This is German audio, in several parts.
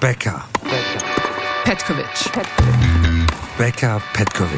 Becker. Petkovic. Becker Petkovic.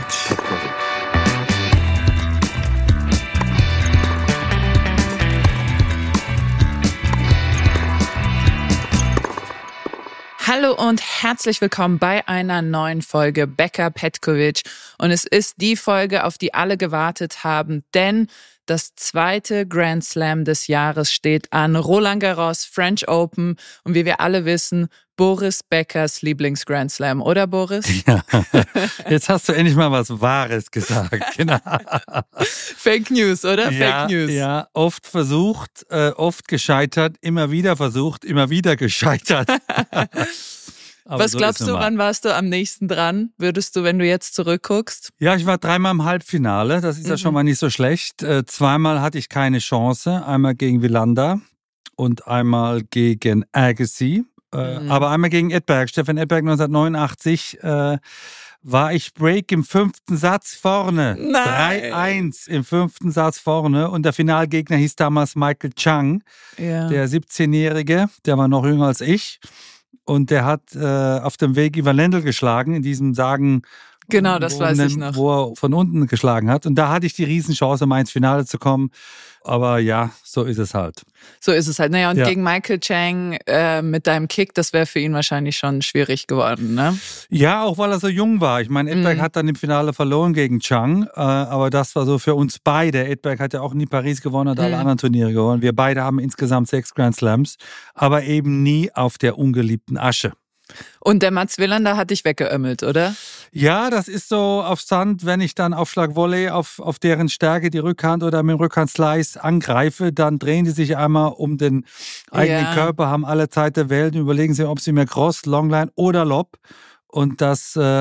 Hallo und herzlich willkommen bei einer neuen Folge Becker Petkovic. Und es ist die Folge, auf die alle gewartet haben, denn das zweite Grand Slam des Jahres steht an. Roland Garros, French Open und wie wir alle wissen, Boris Beckers Lieblings-Grand Slam, oder Boris? Ja, jetzt hast du endlich mal was Wahres gesagt. Genau. Fake News, oder? Ja, Fake News. Ja, oft versucht, oft gescheitert, immer wieder versucht, immer wieder gescheitert. Was so glaubst du, wann warst du am nächsten dran? Würdest du, wenn du jetzt zurückguckst? Ja, ich war 3-mal im Halbfinale. Das ist ja schon mal nicht so schlecht. 2-mal hatte ich keine Chance. Einmal gegen Wilander und einmal gegen Agassi. Aber einmal gegen Edberg. Stefan Edberg 1989 war ich Break im 5. Satz vorne. Nein. 3-1 im 5. Satz vorne. Und der Finalgegner hieß damals Michael Chang, der 17-Jährige. Der war noch jünger als ich. Und der hat auf dem Weg Ivan Lendl geschlagen, in diesem Sagen, genau, das weiß ich noch, wo er von unten geschlagen hat. Und da hatte ich die Riesenchance, mal ins Finale zu kommen. Aber ja, so ist es halt. So ist es halt. Naja, und gegen Michael Chang mit deinem Kick, das wäre für ihn wahrscheinlich schon schwierig geworden, ne? Ja, auch weil er so jung war. Ich meine, Edberg hat dann im Finale verloren gegen Chang, aber das war so für uns beide. Edberg hat ja auch nie Paris gewonnen, hat alle anderen Turniere gewonnen. Wir beide haben insgesamt 6 Grand Slams, aber eben nie auf der ungeliebten Asche. Und der Mats Wilander hat dich weggeömmelt, oder? Ja, das ist so auf Sand, wenn ich dann Aufschlag-Volley auf deren Stärke die Rückhand oder mit dem Rückhand-Slice angreife, dann drehen die sich einmal um den eigenen Körper, haben alle Zeit der Welt und überlegen sich, ob sie mir Cross, Longline oder Lob. Und da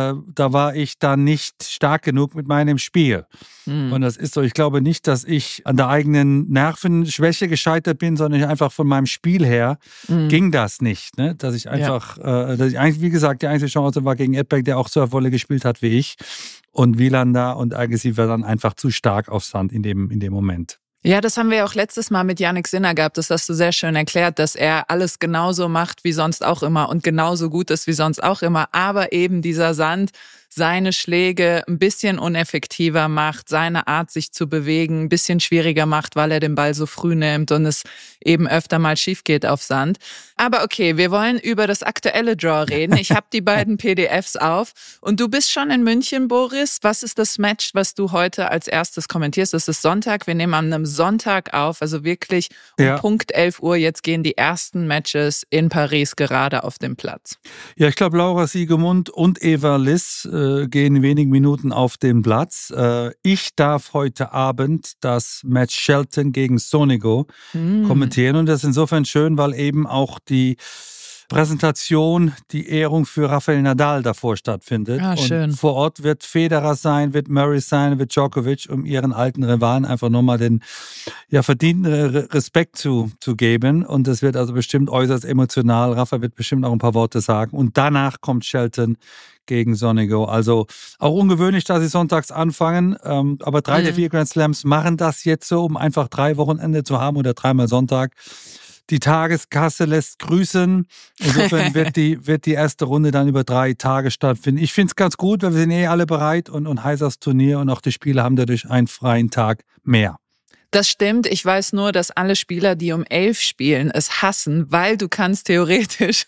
war ich dann nicht stark genug mit meinem Spiel. Und das ist so, ich glaube nicht, dass ich an der eigenen Nervenschwäche gescheitert bin, sondern einfach von meinem Spiel her ging das nicht. Ne? Dass ich einfach, wie gesagt, die einzige Chance war gegen Edberg, der auch so Volley gespielt hat wie ich. Und Wilander und Agassi war dann einfach zu stark auf Sand in dem Moment. Ja, das haben wir ja auch letztes Mal mit Jannik Sinner gehabt. Das hast du sehr schön erklärt, dass er alles genauso macht wie sonst auch immer und genauso gut ist wie sonst auch immer. Aber eben dieser Sand seine Schläge ein bisschen uneffektiver macht, seine Art, sich zu bewegen, ein bisschen schwieriger macht, weil er den Ball so früh nimmt und es eben öfter mal schief geht auf Sand. Aber okay, wir wollen über das aktuelle Draw reden. Ich habe die beiden PDFs auf und du bist schon in München, Boris. Was ist das Match, was du heute als erstes kommentierst? Das ist Sonntag. Wir nehmen an einem Sonntag auf, also wirklich um Punkt 11 Uhr. Jetzt gehen die ersten Matches in Paris gerade auf den Platz. Ja, ich glaube, Laura Siegemund und Eva Liss gehen in wenigen Minuten auf den Platz. Ich darf heute Abend das Match Shelton gegen Sonego kommentieren und das ist insofern schön, weil eben auch die Präsentation, die Ehrung für Rafael Nadal davor stattfindet. Schön. Und vor Ort wird Federer sein, wird Murray sein, wird Djokovic, um ihren alten Rivalen einfach nochmal den verdienten Respekt zu geben. Und das wird also bestimmt äußerst emotional. Rafa wird bestimmt auch ein paar Worte sagen. Und danach kommt Shelton gegen Sonego. Also auch ungewöhnlich, dass sie sonntags anfangen. Aber 3 der 4 Grand Slams machen das jetzt so, um einfach 3 Wochenende zu haben oder 3-mal Sonntag. Die Tageskasse lässt grüßen. Insofern wird die erste Runde dann über 3 Tage stattfinden. Ich finde es ganz gut, weil wir sind alle bereit und heiß aufs Turnier und auch die Spieler haben dadurch einen freien Tag mehr. Das stimmt. Ich weiß nur, dass alle Spieler, die um 11 spielen, es hassen, weil du kannst theoretisch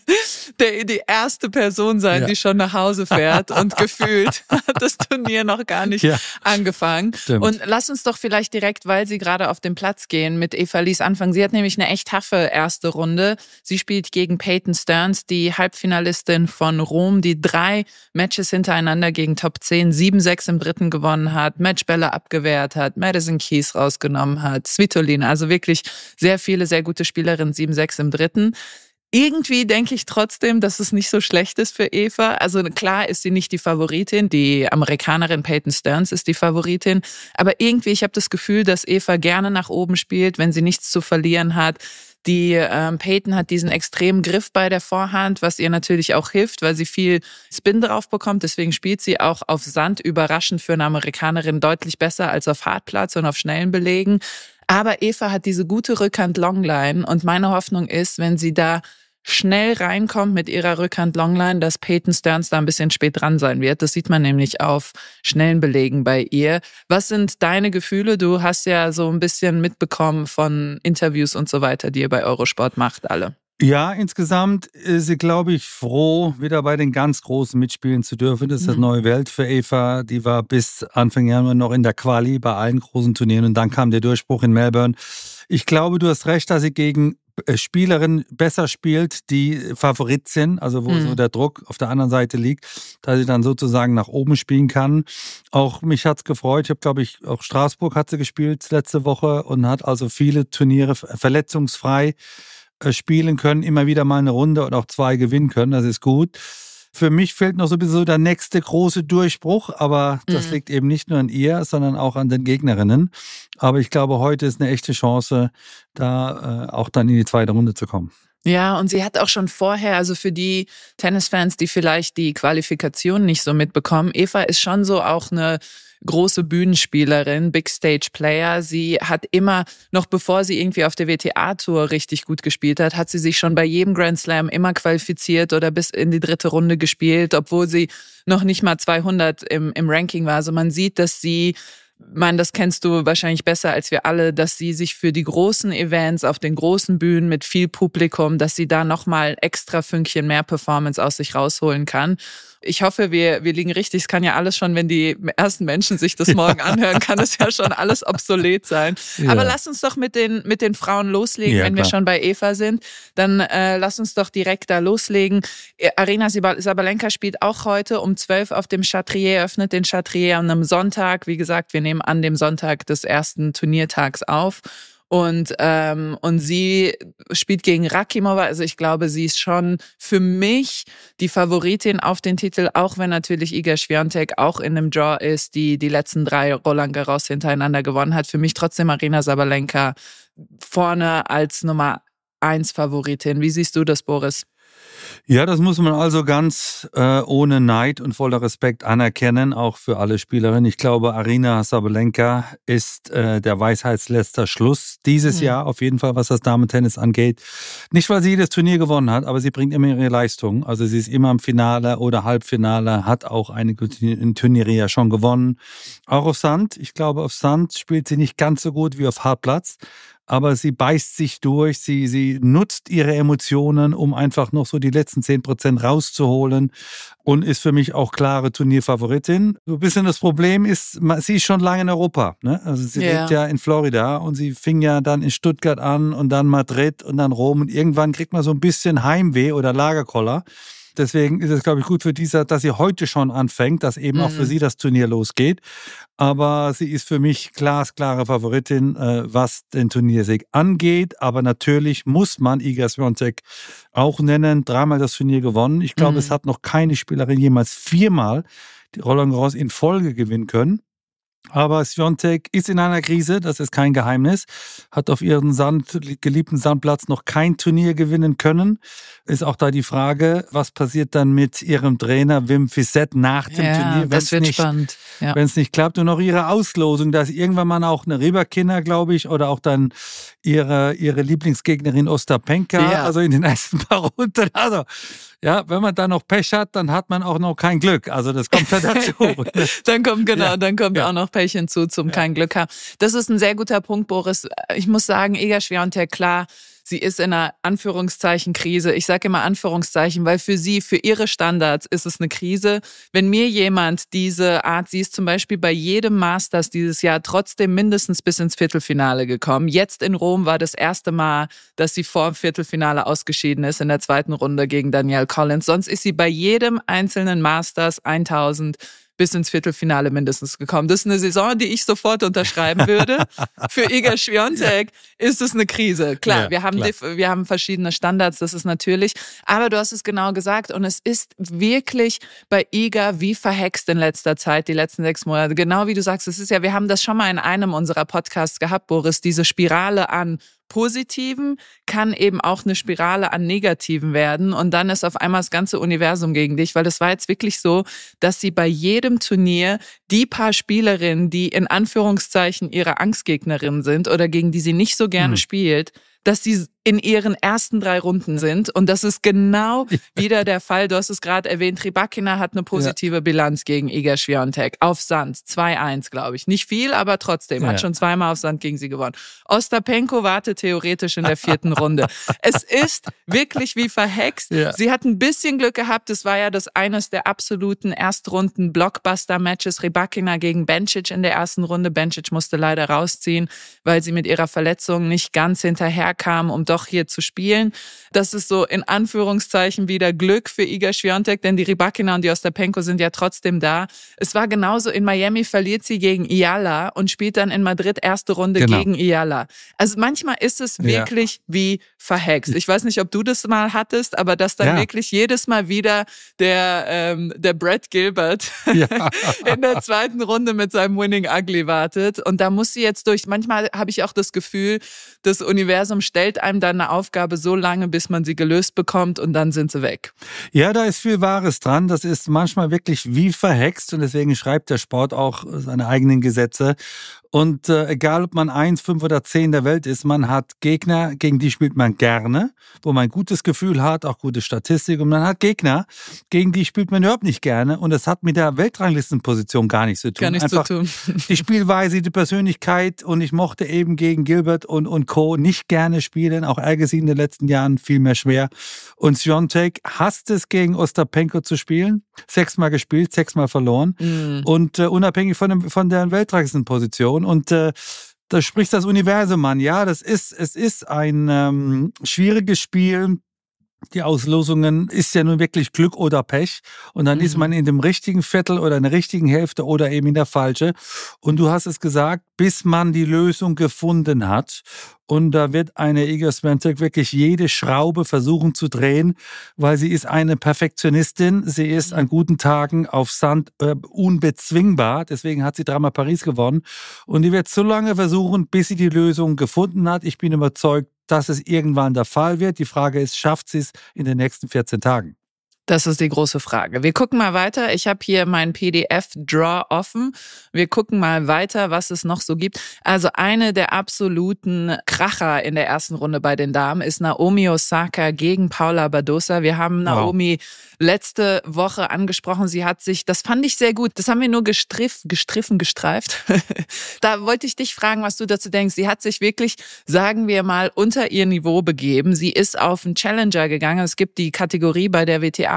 die erste Person sein, die schon nach Hause fährt und gefühlt hat das Turnier noch gar nicht angefangen. Stimmt. Und lass uns doch vielleicht direkt, weil sie gerade auf den Platz gehen, mit Eva Liess anfangen. Sie hat nämlich eine echt taffe erste Runde. Sie spielt gegen Peyton Stearns, die Halbfinalistin von Rom, die 3 Matches hintereinander gegen Top 10, 7-6 im dritten gewonnen hat, Matchbälle abgewehrt hat, Madison Keys rausgenommen hat, Svitolina, also wirklich sehr viele, sehr gute Spielerinnen, 7-6 im dritten. Irgendwie denke ich trotzdem, dass es nicht so schlecht ist für Eva. Also klar ist sie nicht die Favoritin, die Amerikanerin Peyton Stearns ist die Favoritin, aber irgendwie, ich habe das Gefühl, dass Eva gerne nach oben spielt, wenn sie nichts zu verlieren hat. Die Peyton hat diesen extremen Griff bei der Vorhand, was ihr natürlich auch hilft, weil sie viel Spin drauf bekommt. Deswegen spielt sie auch auf Sand überraschend für eine Amerikanerin deutlich besser als auf Hartplatz und auf schnellen Belegen. Aber Eva hat diese gute Rückhand Longline und meine Hoffnung ist, wenn sie da schnell reinkommt mit ihrer Rückhand-Longline, dass Peyton Stearns da ein bisschen spät dran sein wird. Das sieht man nämlich auf schnellen Belegen bei ihr. Was sind deine Gefühle? Du hast ja so ein bisschen mitbekommen von Interviews und so weiter, die ihr bei Eurosport macht, alle. Ja, insgesamt ist sie, glaube ich, froh, wieder bei den ganz Großen mitspielen zu dürfen. Das ist eine neue Welt für Eva. Die war bis Anfang Januar noch in der Quali bei allen großen Turnieren und dann kam der Durchbruch in Melbourne. Ich glaube, du hast recht, dass sie gegen Spielerinnen besser spielt, die Favorit sind, also wo so der Druck auf der anderen Seite liegt, dass sie dann sozusagen nach oben spielen kann. Auch mich hat's gefreut. Ich habe, glaube ich, auch Straßburg hat sie gespielt letzte Woche und hat also viele Turniere verletzungsfrei spielen können, immer wieder mal eine Runde und auch 2 gewinnen können. Das ist gut. Für mich fehlt noch sowieso der nächste große Durchbruch, aber das liegt eben nicht nur an ihr, sondern auch an den Gegnerinnen. Aber ich glaube, heute ist eine echte Chance, da auch dann in die zweite Runde zu kommen. Ja, und sie hat auch schon vorher, also für die Tennisfans, die vielleicht die Qualifikation nicht so mitbekommen, Eva ist schon so auch eine große Bühnenspielerin, Big Stage Player. Sie hat immer, noch bevor sie irgendwie auf der WTA-Tour richtig gut gespielt hat sie sich schon bei jedem Grand Slam immer qualifiziert oder bis in die 3. Runde gespielt, obwohl sie noch nicht mal 200 im Ranking war. Also man sieht, dass sie, das kennst du wahrscheinlich besser als wir alle, dass sie sich für die großen Events auf den großen Bühnen mit viel Publikum, dass sie da nochmal extra Fünkchen mehr Performance aus sich rausholen kann. Ich hoffe, wir liegen richtig. Es kann ja alles schon, wenn die ersten Menschen sich das morgen anhören, kann es ja schon alles obsolet sein. Ja. Aber lass uns doch mit den Frauen loslegen, wenn wir schon bei Eva sind. Dann lass uns doch direkt da loslegen. Aryna Sabalenka spielt auch heute um 12 auf dem Chatrier, öffnet den Chatrier an einem Sonntag. Wie gesagt, wir nehmen an dem Sonntag des ersten Turniertags auf. Und sie spielt gegen Rakimova. Also ich glaube, sie ist schon für mich die Favoritin auf den Titel, auch wenn natürlich Iga Swiatek auch in einem Draw ist, die letzten 3 Roland Garros hintereinander gewonnen hat. Für mich trotzdem Aryna Sabalenka vorne als Nummer 1 Favoritin. Wie siehst du das, Boris? Ja, das muss man also ganz ohne Neid und voller Respekt anerkennen, auch für alle Spielerinnen. Ich glaube, Aryna Sabalenka ist der Weisheitsletzter Schluss dieses Jahr, auf jeden Fall, was das Damen-Tennis angeht. Nicht, weil sie jedes Turnier gewonnen hat, aber sie bringt immer ihre Leistung. Also sie ist immer im Finale oder Halbfinale, hat auch einige Turniere ja schon gewonnen. Auch auf Sand. Ich glaube, auf Sand spielt sie nicht ganz so gut wie auf Hartplatz. Aber sie beißt sich durch, sie nutzt ihre Emotionen, um einfach noch so die letzten 10% rauszuholen und ist für mich auch klare Turnierfavoritin. So ein bisschen das Problem ist, sie ist schon lange in Europa, ne? Also sie lebt ja in Florida und sie fing ja dann in Stuttgart an und dann Madrid und dann Rom und irgendwann kriegt man so ein bisschen Heimweh oder Lagerkoller. Deswegen ist es, glaube ich, gut für diese, dass sie heute schon anfängt, dass eben auch für sie das Turnier losgeht. Aber sie ist für mich glasklare Favoritin, was den Turniersieg angeht. Aber natürlich muss man Iga Swiatek auch nennen. 3-mal das Turnier gewonnen. Ich glaube, es hat noch keine Spielerin jemals 4-mal die Roland Garros in Folge gewinnen können. Aber Swiatek ist in einer Krise, das ist kein Geheimnis, hat auf ihrem geliebten Sandplatz noch kein Turnier gewinnen können. Ist auch da die Frage, was passiert dann mit ihrem Trainer Wim Fissette nach dem Turnier, das wird spannend. Ja. Wenn es nicht klappt. Und auch ihre Auslosung, dass irgendwann mal auch eine Rybakina, glaube ich, oder auch dann ihre Lieblingsgegnerin Ostapenka, also in den ersten paar Runden. Also ja, wenn man da noch Pech hat, dann hat man auch noch kein Glück. Also das kommt ja dazu. Dann kommt auch noch Pech hinzu zum kein Glück haben. Das ist ein sehr guter Punkt, Boris. Ich muss sagen, Iga Swiatek, klar, sie ist in einer Anführungszeichen Krise. Ich sage immer Anführungszeichen, weil für ihre Standards ist es eine Krise. Wenn mir jemand diese Art, sie ist zum Beispiel bei jedem Masters dieses Jahr trotzdem mindestens bis ins Viertelfinale gekommen. Jetzt in Rom war das erste Mal, dass sie vor dem Viertelfinale ausgeschieden ist in der 2. Runde gegen Danielle Collins. Sonst ist sie bei jedem einzelnen Masters 1000 bis ins Viertelfinale mindestens gekommen. Das ist eine Saison, die ich sofort unterschreiben würde. Für Iga Swiatek ist es eine Krise. Klar, wir haben verschiedene Standards, das ist natürlich. Aber du hast es genau gesagt und es ist wirklich bei Iga wie verhext in letzter Zeit, die letzten 6 Monate. Genau wie du sagst, es ist ja, wir haben das schon mal in einem unserer Podcasts gehabt, Boris, diese Spirale an Positiven kann eben auch eine Spirale an Negativen werden und dann ist auf einmal das ganze Universum gegen dich, weil das war jetzt wirklich so, dass sie bei jedem Turnier die paar Spielerinnen, die in Anführungszeichen ihre Angstgegnerinnen sind oder gegen die sie nicht so gerne spielt, dass sie in ihren ersten 3 Runden sind. Und das ist genau wieder der Fall. Du hast es gerade erwähnt, Rybakina hat eine positive Bilanz gegen Iga Swiatek. Auf Sand, 2-1, glaube ich. Nicht viel, aber trotzdem. Hat schon zweimal auf Sand gegen sie gewonnen. Ostapenko wartet theoretisch in der 4. Runde. Es ist wirklich wie verhext. Ja. Sie hat ein bisschen Glück gehabt. Es war ja eines der absoluten Erstrunden-Blockbuster-Matches. Rybakina gegen Bencic in der ersten Runde. Bencic musste leider rausziehen, weil sie mit ihrer Verletzung nicht ganz hinterherkam, um doch hier zu spielen. Das ist so in Anführungszeichen wieder Glück für Iga Swiatek, denn die Rybakina und die Ostapenko sind ja trotzdem da. Es war genauso, in Miami verliert sie gegen Iyala und spielt dann in Madrid erste Runde gegen Iyala. Also manchmal ist es wirklich wie verhext. Ich weiß nicht, ob du das mal hattest, aber dass dann wirklich jedes Mal wieder der Brad Gilbert in der 2. Runde mit seinem Winning Ugly wartet. Und da muss sie jetzt durch. Manchmal habe ich auch das Gefühl, das Universum stellt einem dann eine Aufgabe so lange, bis man sie gelöst bekommt und dann sind sie weg. Ja, da ist viel Wahres dran. Das ist manchmal wirklich wie verhext und deswegen schreibt der Sport auch seine eigenen Gesetze. Und egal, ob man 1, 5 oder 10 der Welt ist, man hat Gegner, gegen die spielt man gerne, wo man ein gutes Gefühl hat, auch gute Statistik. Und man hat Gegner, gegen die spielt man überhaupt nicht gerne. Und das hat mit der Weltranglistenposition gar nichts zu tun. Gar nichts zu tun. Die Spielweise, die Persönlichkeit. Und ich mochte eben gegen Gilbert und Co. nicht gerne spielen. Auch Agassi in den letzten Jahren viel mehr schwer. Und Swiatek hasst es, gegen Ostapenko zu spielen. 6-mal gespielt, 6-mal verloren. Und unabhängig von der Weltranglistenposition. Und da spricht das Universum an. Ja, es ist ein schwieriges Spiel. Die Auslosungen ist ja nun wirklich Glück oder Pech. Und dann ist man in dem richtigen Viertel oder in der richtigen Hälfte oder eben in der falschen. Und du hast es gesagt, bis man die Lösung gefunden hat. Und da wird eine Iga Swiatek wirklich jede Schraube versuchen zu drehen, weil sie ist eine Perfektionistin. Sie ist an guten Tagen auf Sand unbezwingbar. Deswegen hat sie 3-mal Paris gewonnen. Und die wird so lange versuchen, bis sie die Lösung gefunden hat. Ich bin überzeugt, dass es irgendwann der Fall wird. Die Frage ist, schafft sie es in den nächsten 14 Tagen? Das ist die große Frage. Wir gucken mal weiter. Ich habe hier meinen PDF-Draw offen. Wir gucken mal weiter, was es noch so gibt. Also eine der absoluten Kracher in der ersten Runde bei den Damen ist Naomi Osaka gegen Paula Badosa. Wir haben Naomi letzte Woche angesprochen. Sie hat sich, das fand ich sehr gut, das haben wir nur gestreift. Da wollte ich dich fragen, was du dazu denkst. Sie hat sich wirklich, sagen wir mal, unter ihr Niveau begeben. Sie ist auf einen Challenger gegangen. Es gibt die Kategorie bei der WTA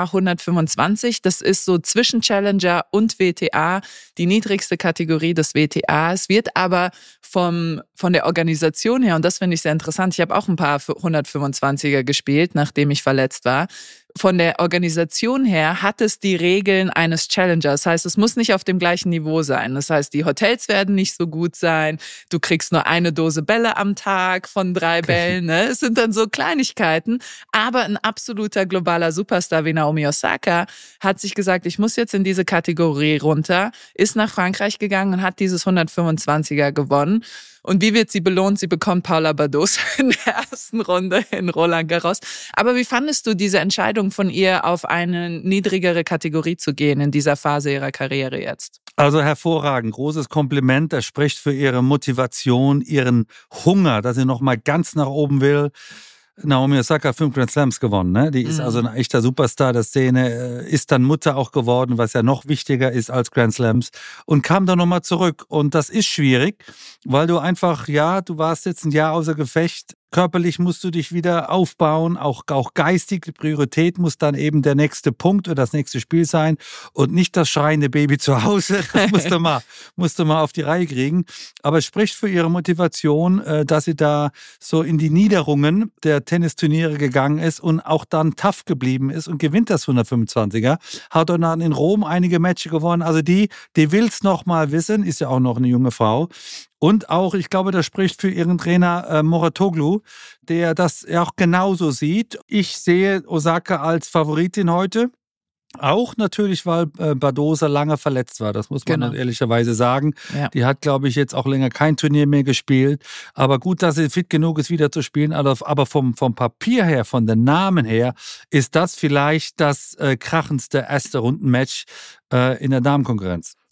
125. Das ist so zwischen Challenger und WTA die niedrigste Kategorie des WTA. Es wird aber von der Organisation her, und das finde ich sehr interessant, ich habe auch ein paar 125er gespielt, nachdem ich verletzt war. Von der Organisation her hat es die Regeln eines Challengers. Das heißt, es muss nicht auf dem gleichen Niveau sein. Das heißt, die Hotels werden nicht so gut sein. Du kriegst nur eine Dose Bälle am Tag von 3 Bällen. Ne? Es sind dann so Kleinigkeiten. Aber ein absoluter globaler Superstar wie Naomi Osaka hat sich gesagt, ich muss jetzt in diese Kategorie runter, ist nach Frankreich gegangen und hat dieses 125er gewonnen. Und wie wird sie belohnt? Sie bekommt Paula Badosa in der ersten Runde in Roland Garros. Aber wie fandest du diese Entscheidung von ihr, auf eine niedrigere Kategorie zu gehen in dieser Phase ihrer Karriere jetzt? Also hervorragend, großes Kompliment. Das spricht für ihre Motivation, ihren Hunger, dass sie nochmal ganz nach oben will. Naomi Osaka hat 5 Grand Slams gewonnen, ne? Die ist also ein echter Superstar der Szene, ist dann Mutter auch geworden, was ja noch wichtiger ist als Grand Slams und kam dann nochmal zurück. Und das ist schwierig, weil du einfach, du warst jetzt ein Jahr außer Gefecht. Körperlich musst du dich wieder aufbauen, auch geistig. Die Priorität muss dann eben der nächste Punkt oder das nächste Spiel sein und nicht das schreiende Baby zu Hause. Das musst du mal auf die Reihe kriegen. Aber es spricht für ihre Motivation, dass sie da so in die Niederungen der Tennisturniere gegangen ist und auch dann tough geblieben ist und gewinnt das 125er. Hat dann in Rom einige Matches gewonnen. Also die will es noch mal wissen, ist ja auch noch eine junge Frau. Und auch, ich glaube, das spricht für ihren Trainer Mouratoglou, der das ja auch genauso sieht. Ich sehe Osaka als Favoritin heute. Auch natürlich, weil Badosa lange verletzt war, das muss man ehrlicherweise sagen. Ja. Die hat, glaube ich, jetzt auch länger kein Turnier mehr gespielt. Aber gut, dass sie fit genug ist, wieder zu spielen. Aber vom Papier her, von den Namen her, ist das vielleicht das krachendste erste Rundenmatch in der Damenkonkurrenz.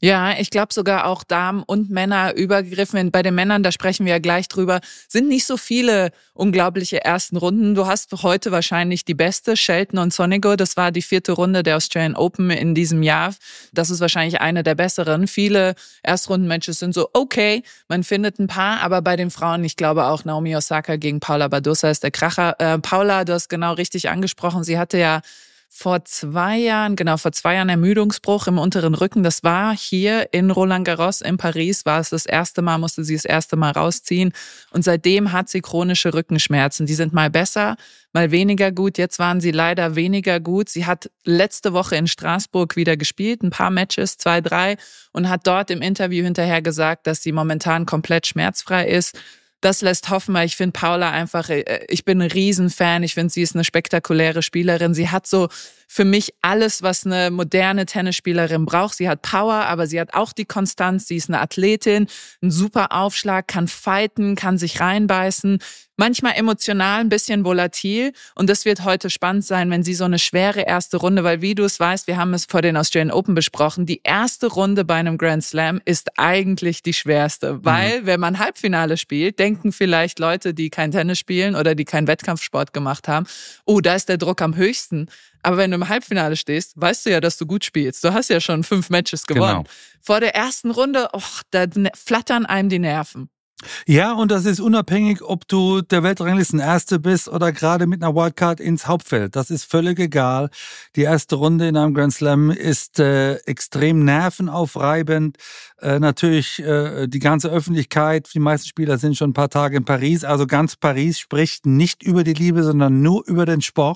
Ja, ich glaube sogar auch Damen und Männer übergegriffen. Bei den Männern, da sprechen wir ja gleich drüber, sind nicht so viele unglaubliche ersten Runden. Du hast heute wahrscheinlich die beste, Shelton und Sonego. Das war die 4. Runde der Australian Open in diesem Jahr. Das ist wahrscheinlich eine der besseren. Viele Erstrunden-Matches sind so okay, man findet ein paar, aber bei den Frauen, ich glaube auch Naomi Osaka gegen Paula Badosa ist der Kracher. Paula, du hast genau richtig angesprochen, sie hatte ja vor 2 Jahren Ermüdungsbruch im unteren Rücken. Das war hier in Roland Garros in Paris, war es das erste Mal, musste sie das erste Mal rausziehen. Und seitdem hat sie chronische Rückenschmerzen. Die sind mal besser, mal weniger gut. Jetzt waren sie leider weniger gut. Sie hat letzte Woche in Straßburg wieder gespielt, ein paar Matches, 2, 3, und hat dort im Interview hinterher gesagt, dass sie momentan komplett schmerzfrei ist. Das lässt hoffen, weil ich finde Paula einfach, ich bin ein Riesenfan. Ich finde, sie ist eine spektakuläre Spielerin. Sie hat so für mich alles, was eine moderne Tennisspielerin braucht. Sie hat Power, aber sie hat auch die Konstanz. Sie ist eine Athletin, ein super Aufschlag, kann fighten, kann sich reinbeißen. Manchmal emotional, ein bisschen volatil. Und das wird heute spannend sein, wenn sie so eine schwere erste Runde, weil wie du es weißt, wir haben es vor den Australian Open besprochen, die erste Runde bei einem Grand Slam ist eigentlich die schwerste. Weil, wenn man Halbfinale spielt, denken vielleicht Leute, die kein Tennis spielen oder die keinen Wettkampfsport gemacht haben, oh, da ist der Druck am höchsten. Aber wenn du im Halbfinale stehst, weißt du ja, dass du gut spielst. Du hast ja schon 5 Matches gewonnen. Genau. Vor der ersten Runde, da flattern einem die Nerven. Ja, und das ist unabhängig, ob du der Weltranglisten-Erste bist oder gerade mit einer Wildcard ins Hauptfeld. Das ist völlig egal. Die erste Runde in einem Grand Slam ist extrem nervenaufreibend. Natürlich die ganze Öffentlichkeit, die meisten Spieler sind schon ein paar Tage in Paris. Also ganz Paris spricht nicht über die Liebe, sondern nur über den Sport.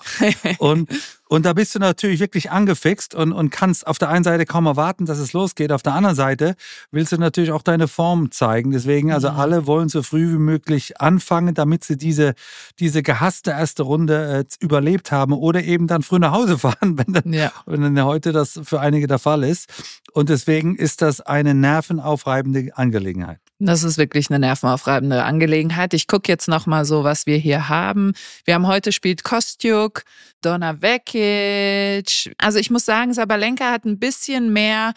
Und da bist du natürlich wirklich angefixt und kannst auf der einen Seite kaum erwarten, dass es losgeht. Auf der anderen Seite willst du natürlich auch deine Form zeigen. Deswegen, also alle wollen so früh wie möglich anfangen, damit sie diese gehasste erste Runde überlebt haben oder eben dann früh nach Hause fahren, wenn dann heute das für einige der Fall ist. Und deswegen ist das eine nervenaufreibende Angelegenheit. Das ist wirklich eine nervenaufreibende Angelegenheit. Ich gucke jetzt noch mal so, was wir hier haben. Wir haben heute spielt Kostyuk, Donna Vekic. Also ich muss sagen, Sabalenka hat ein bisschen mehr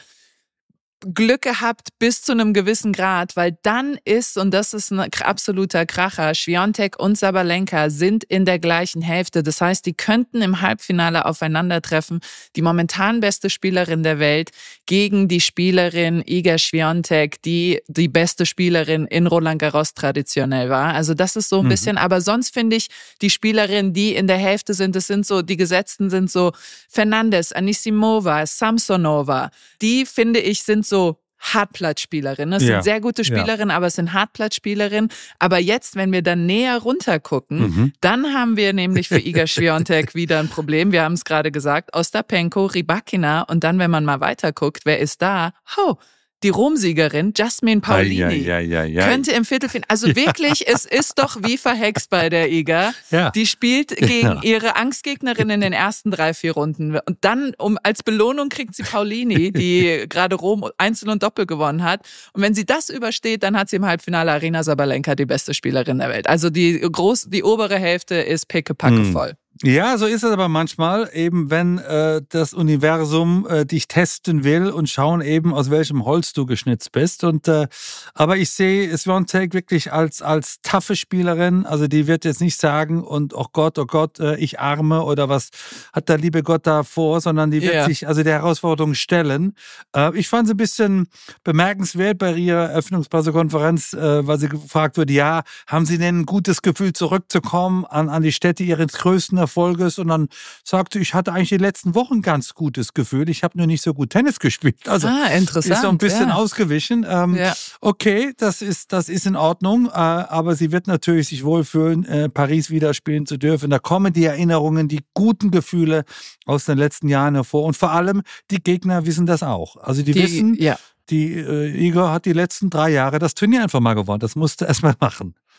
Glück gehabt bis zu einem gewissen Grad, weil dann ist, und das ist ein absoluter Kracher, Świątek und Sabalenka sind in der gleichen Hälfte. Das heißt, die könnten im Halbfinale aufeinandertreffen. Die momentan beste Spielerin der Welt gegen die Spielerin Iga Świątek, die beste Spielerin in Roland Garros traditionell war. Also das ist so ein bisschen, aber sonst finde ich, die Spielerinnen, die in der Hälfte sind, das sind so, die Gesetzten sind so Fernandes, Anisimova, Samsonova. Die, finde ich, sind so Hartplatzspielerinnen. Das sind sehr gute Spielerinnen, aber es sind Hartplatzspielerinnen. Aber jetzt, wenn wir dann näher runter gucken, dann haben wir nämlich für Iga Świątek wieder ein Problem. Wir haben es gerade gesagt, Ostapenko, Rybakina und dann, wenn man mal weiter guckt, wer ist da? Die Rom-Siegerin Jasmine Paolini könnte im Viertelfinale, also wirklich, es ist doch wie verhext bei der Iga. Ja. Die spielt gegen ihre Angstgegnerin in den ersten 3, 4 Runden. Und dann, als Belohnung kriegt sie Paolini, die gerade Rom Einzel und Doppel gewonnen hat. Und wenn sie das übersteht, dann hat sie im Halbfinale Aryna Sabalenka die beste Spielerin der Welt. Also die obere Hälfte ist pickepacke voll. Ja, so ist es aber manchmal, eben wenn das Universum dich testen will und schauen eben, aus welchem Holz du geschnitzt bist. Und aber ich sehe Świątek wirklich als taffe Spielerin. Also die wird jetzt nicht sagen, und oh Gott, ich arme oder was hat der liebe Gott da vor, sondern die wird sich also der Herausforderung stellen. Ich fand es ein bisschen bemerkenswert bei ihrer Eröffnungspressekonferenz, weil sie gefragt wurde, haben Sie denn ein gutes Gefühl zurückzukommen an die Stätte Ihres größten Erfolges, und dann sagte ich hatte eigentlich die letzten Wochen ein ganz gutes Gefühl. Ich habe nur nicht so gut Tennis gespielt. Also interessant. Ist so ein bisschen ausgewichen. Okay, das ist in Ordnung, aber sie wird natürlich sich wohlfühlen, Paris wieder spielen zu dürfen. Da kommen die Erinnerungen, die guten Gefühle aus den letzten Jahren hervor, und vor allem die Gegner wissen das auch. Also die wissen, die Iga hat die letzten 3 Jahre das Turnier einfach mal gewonnen. Das musste erst mal machen.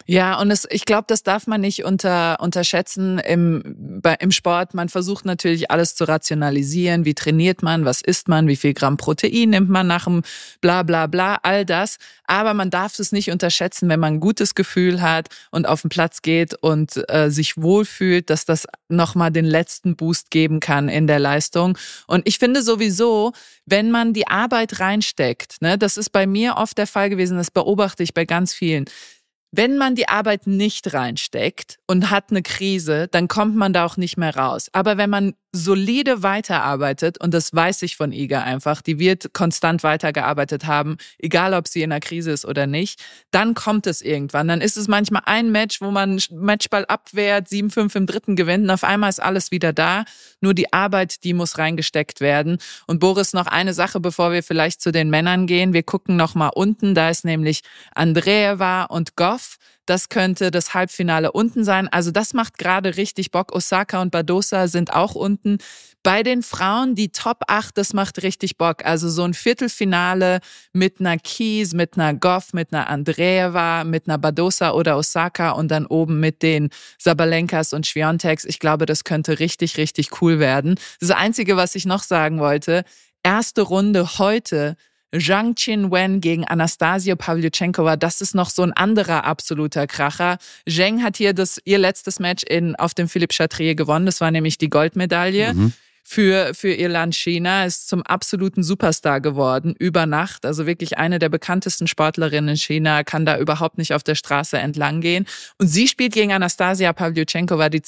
Ja, und ich glaube, das darf man nicht unterschätzen im Sport. Man versucht natürlich alles zu rationalisieren. Wie trainiert man? Was isst man? Wie viel Gramm Protein nimmt man nach dem bla bla bla? All das. Aber man darf es nicht unterschätzen, wenn man ein gutes Gefühl hat und auf den Platz geht und sich wohlfühlt, dass das nochmal den letzten Boost geben kann in der Leistung. Und ich finde sowieso, wenn man die Arbeit reinsteckt, ne, das ist bei mir oft der Fall gewesen, das beobachte ich bei ganz vielen. Wenn man die Arbeit nicht reinsteckt und hat eine Krise, dann kommt man da auch nicht mehr raus. Aber wenn man solide weiterarbeitet, und das weiß ich von Iga einfach, die wird konstant weitergearbeitet haben, egal ob sie in einer Krise ist oder nicht, dann kommt es irgendwann. Dann ist es manchmal ein Match, wo man Matchball abwehrt, 7-5 im dritten gewinnt und auf einmal ist alles wieder da. Nur die Arbeit, die muss reingesteckt werden. Und Boris, noch eine Sache, bevor wir vielleicht zu den Männern gehen. Wir gucken noch mal unten, da ist nämlich Andreeva und Gauff. Das könnte das Halbfinale unten sein. Also das macht gerade richtig Bock. Osaka und Badosa sind auch unten. Bei den Frauen, die Top 8, das macht richtig Bock. Also so ein Viertelfinale mit einer Keys, mit einer Gauff, mit einer Andreeva, mit einer Badosa oder Osaka und dann oben mit den Sabalenkas und Swiateks. Ich glaube, das könnte richtig, richtig cool werden. Das Einzige, was ich noch sagen wollte, erste Runde heute, Zhang Qinwen gegen Anastasia Pavlyuchenkova, das ist noch so ein anderer absoluter Kracher. Zhang hat hier ihr letztes Match auf dem Philippe Chatrier gewonnen, das war nämlich die Goldmedaille. Für ihr Land China, ist zum absoluten Superstar geworden, über Nacht. Also wirklich eine der bekanntesten Sportlerinnen in China, kann da überhaupt nicht auf der Straße entlang gehen. Und sie spielt gegen Anastasia Pavlyuchenkova, die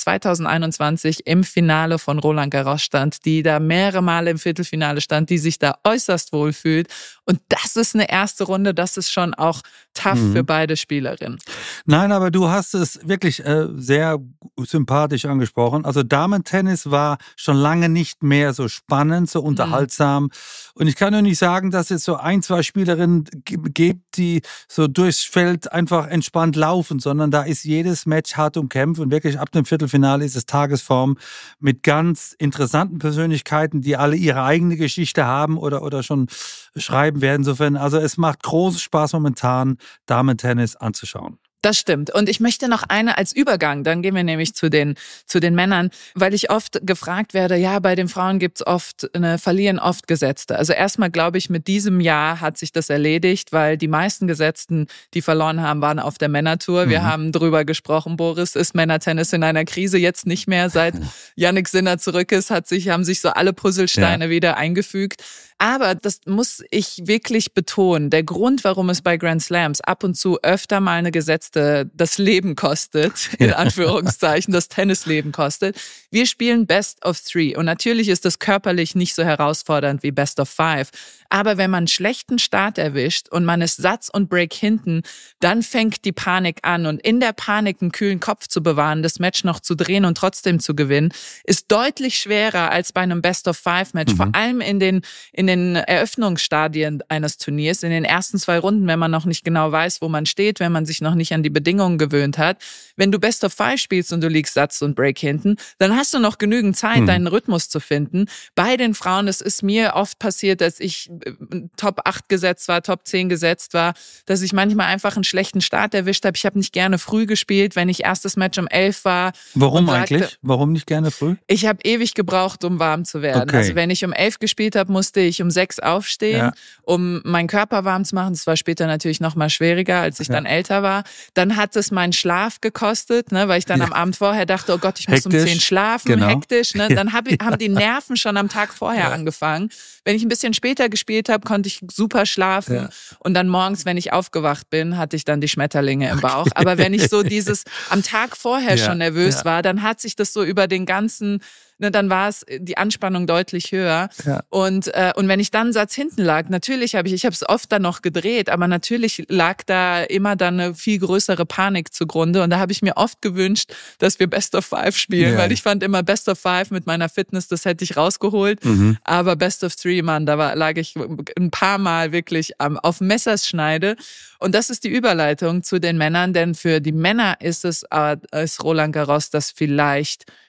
2021 im Finale von Roland Garros stand, die da mehrere Male im Viertelfinale stand, die sich da äußerst wohl fühlt. Und das ist eine erste Runde, das ist schon auch tough für beide Spielerinnen. Nein, aber du hast es wirklich sehr sympathisch angesprochen. Also Damen-Tennis war schon lange nicht mehr so spannend, so unterhaltsam. Und ich kann nur nicht sagen, dass es so ein, zwei Spielerinnen gibt, die so durchs Feld einfach entspannt laufen, sondern da ist jedes Match hart umkämpft und wirklich ab dem Viertelfinale ist es Tagesform mit ganz interessanten Persönlichkeiten, die alle ihre eigene Geschichte haben oder schon schreiben werden. Insofern, also es macht großen Spaß momentan, Damen-Tennis anzuschauen. Das stimmt. Und ich möchte noch eine als Übergang, dann gehen wir nämlich zu den Männern, weil ich oft gefragt werde, ja, bei den Frauen gibt's verlieren oft Gesetzte. Also erstmal glaube ich, mit diesem Jahr hat sich das erledigt, weil die meisten Gesetzten, die verloren haben, waren auf der Männertour. Wir haben drüber gesprochen, Boris, ist Männertennis in einer Krise? Jetzt nicht mehr, seit Yannick Sinner zurück ist, haben sich so alle Puzzlesteine wieder eingefügt. Aber das muss ich wirklich betonen. Der Grund, warum es bei Grand Slams ab und zu öfter mal eine Gesetzte das Leben kostet, in Anführungszeichen, das Tennisleben kostet. Wir spielen Best of 3 und natürlich ist das körperlich nicht so herausfordernd wie Best of 5. Aber wenn man einen schlechten Start erwischt und man ist Satz und Break hinten, dann fängt die Panik an. Und in der Panik einen kühlen Kopf zu bewahren, das Match noch zu drehen und trotzdem zu gewinnen, ist deutlich schwerer als bei einem Best of 5 Match. Vor allem in den Eröffnungsstadien eines Turniers, in den ersten 2 Runden, wenn man noch nicht genau weiß, wo man steht, wenn man sich noch nicht an die Bedingungen gewöhnt hat. Wenn du Best of 5 spielst und du liegst Satz und Break hinten, dann hast du noch genügend Zeit, deinen Rhythmus zu finden. Bei den Frauen, es ist mir oft passiert, dass ich Top 8 gesetzt war, Top 10 gesetzt war, dass ich manchmal einfach einen schlechten Start erwischt habe. Ich habe nicht gerne früh gespielt, wenn ich erstes Match um 11 war. Warum eigentlich? Warum nicht gerne früh? Ich habe ewig gebraucht, um warm zu werden. Okay. Also wenn ich um 11 gespielt habe, musste ich um 6 aufstehen, um meinen Körper warm zu machen. Das war später natürlich noch mal schwieriger, als ich dann älter war. Dann hat es meinen Schlaf gekostet, ne, weil ich dann am Abend vorher dachte, oh Gott, ich muss um 10 schlafen, hektisch. Ne? Dann haben die Nerven schon am Tag vorher angefangen. Wenn ich ein bisschen später gespielt habe, konnte ich super schlafen. Und dann morgens, wenn ich aufgewacht bin, hatte ich dann die Schmetterlinge im Bauch. Aber wenn ich so am Tag vorher schon nervös war, dann hat sich das so über den ganzen, dann war es die Anspannung deutlich höher. Und wenn ich dann einen Satz hinten lag, natürlich habe ich es oft dann noch gedreht, aber natürlich lag da immer dann eine viel größere Panik zugrunde. Und da habe ich mir oft gewünscht, dass wir Best of 5 spielen, weil ich fand immer Best of 5 mit meiner Fitness, das hätte ich rausgeholt. Aber Best of 3, Mann, lag ich ein paar Mal wirklich auf Messerschneide. Und das ist die Überleitung zu den Männern, denn für die Männer ist Roland Garros das vielleicht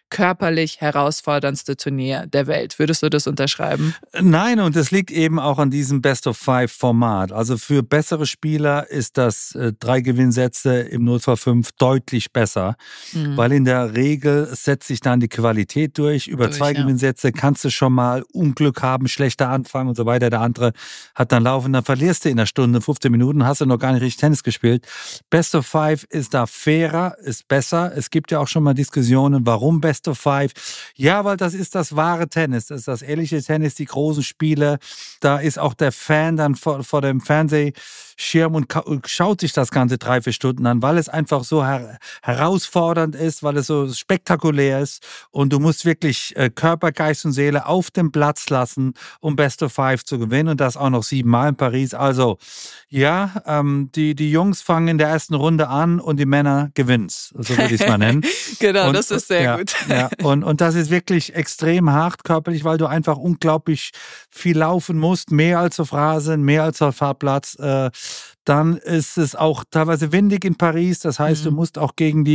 körperlich herausforderndste Turnier der Welt. Würdest du das unterschreiben? Nein, und es liegt eben auch an diesem Best-of-5-Format. Also für bessere Spieler ist das 3 Gewinnsätze im 0-5 deutlich besser, weil in der Regel setzt sich dann die Qualität durch. Über 2 Gewinnsätze kannst du schon mal Unglück haben, schlechter Anfang und so weiter. Der andere hat dann laufen, dann verlierst du in einer Stunde, 15 Minuten, hast du noch gar nicht richtig Tennis gespielt. Best-of-5 ist da fairer, ist besser. Es gibt ja auch schon mal Diskussionen, warum Best-of-5? Ja, weil das ist das wahre Tennis, das ist das ehrliche Tennis, die großen Spiele. Da ist auch der Fan dann vor dem Fernsehschirm und schaut sich das Ganze 3-4 Stunden an, weil es einfach so herausfordernd ist, weil es so spektakulär ist und du musst wirklich Körper, Geist und Seele auf dem Platz lassen, um Best-of-5 zu gewinnen und das auch noch 7-mal in Paris. Also ja, die Jungs fangen in der ersten Runde an und die Männer gewinnen. So würde ich es mal nennen. Genau, das ist sehr gut. Ja, und das ist wirklich extrem hart körperlich, weil du einfach unglaublich viel laufen musst, mehr als auf Rasen, mehr als auf Fahrplatz. Dann ist es auch teilweise windig in Paris. Das heißt, du musst auch gegen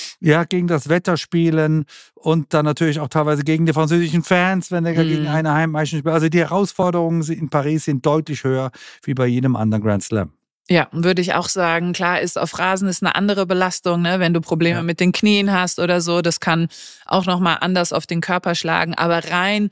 das Wetter spielen und dann natürlich auch teilweise gegen die französischen Fans, wenn der gegen eine Heimmannschaft spielt. Also die Herausforderungen in Paris sind deutlich höher wie bei jedem anderen Grand Slam. Ja, würde ich auch sagen. Klar ist, auf Rasen ist eine andere Belastung, ne? Wenn du Probleme mit den Knien hast oder so. Das kann auch nochmal anders auf den Körper schlagen. Aber rein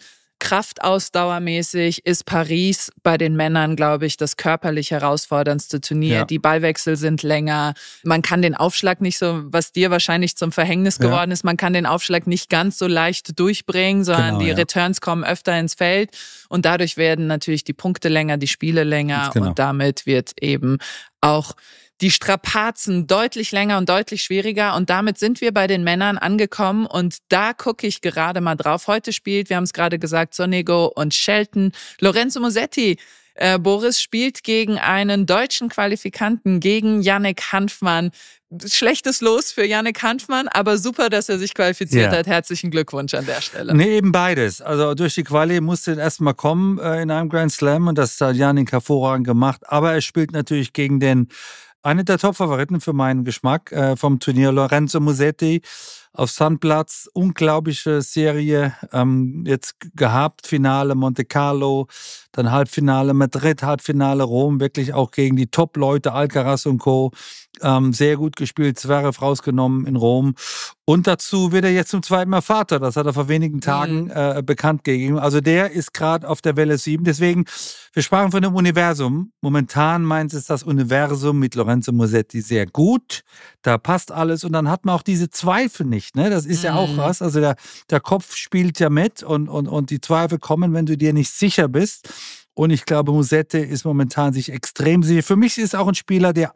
kraftausdauermäßig ist Paris bei den Männern, glaube ich, das körperlich herausforderndste Turnier. Ja. Die Ballwechsel sind länger. Man kann den Aufschlag nicht so, was dir wahrscheinlich zum Verhängnis geworden ist, man kann den Aufschlag nicht ganz so leicht durchbringen, sondern die Returns kommen öfter ins Feld. Und dadurch werden natürlich die Punkte länger, die Spiele länger. Und damit wird eben auch die Strapazen deutlich länger und deutlich schwieriger. Und damit sind wir bei den Männern angekommen. Und da gucke ich gerade mal drauf. Heute spielt, wir haben es gerade gesagt, Sonego und Shelton. Lorenzo Musetti, Boris, spielt gegen einen deutschen Qualifikanten, gegen Yannick Hanfmann. Schlechtes Los für Yannick Hanfmann, aber super, dass er sich qualifiziert hat. Herzlichen Glückwunsch an der Stelle. Nee, eben beides. Also durch die Quali musste er erstmal kommen in einem Grand Slam und das hat Yannick hervorragend gemacht. Aber er spielt natürlich gegen einer der Top-Favoriten für meinen Geschmack vom Turnier, Lorenzo Musetti, auf Sandplatz. Unglaubliche Serie jetzt gehabt. Finale Monte Carlo, dann Halbfinale Madrid, Halbfinale Rom. Wirklich auch gegen die Top-Leute, Alcaraz und Co. Sehr gut gespielt, Zverev rausgenommen in Rom. Und dazu wird er jetzt zum zweiten Mal Vater. Das hat er vor wenigen Tagen bekannt gegeben. Also der ist gerade auf der Welle 7. Deswegen, wir sprachen von dem Universum. Momentan meint es das Universum mit Lorenzo Musetti sehr gut. Da passt alles. Und dann hat man auch diese Zweifel nicht. Ne? Das ist ja auch was. Also der Kopf spielt ja mit und die Zweifel kommen, wenn du dir nicht sicher bist. Und ich glaube, Musetti ist momentan sich extrem sicher. Für mich ist auch ein Spieler, der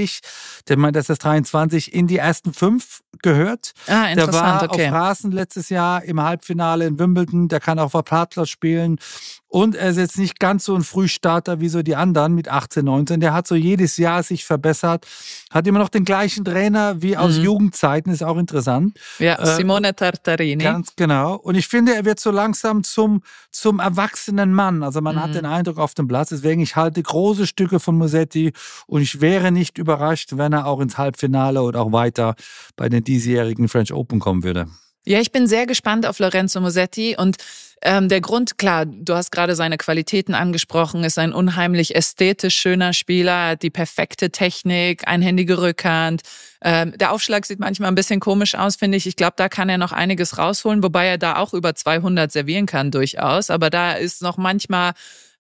meint, das ist 23, in die ersten 5 gehört. Interessant, der war auf Rasen letztes Jahr im Halbfinale in Wimbledon. Der kann auch auf Hartplatz spielen. Und er ist jetzt nicht ganz so ein Frühstarter wie so die anderen mit 18, 19. Der hat so jedes Jahr sich verbessert. Hat immer noch den gleichen Trainer wie aus Jugendzeiten. Ist auch interessant. Ja, Simone Tartarini. Ganz genau. Und ich finde, er wird so langsam zum erwachsenen Mann. Also man hat den Eindruck auf dem Platz. Deswegen, ich halte große Stücke von Musetti. Und ich wäre nicht überrascht, wenn er auch ins Halbfinale oder auch weiter bei den diesjährigen French Open kommen würde. Ja, ich bin sehr gespannt auf Lorenzo Musetti und der Grund, klar, du hast gerade seine Qualitäten angesprochen, ist ein unheimlich ästhetisch schöner Spieler, hat die perfekte Technik, einhändige Rückhand. Der Aufschlag sieht manchmal ein bisschen komisch aus, finde ich. Ich glaube, da kann er noch einiges rausholen, wobei er da auch über 200 servieren kann durchaus. Aber da ist noch manchmal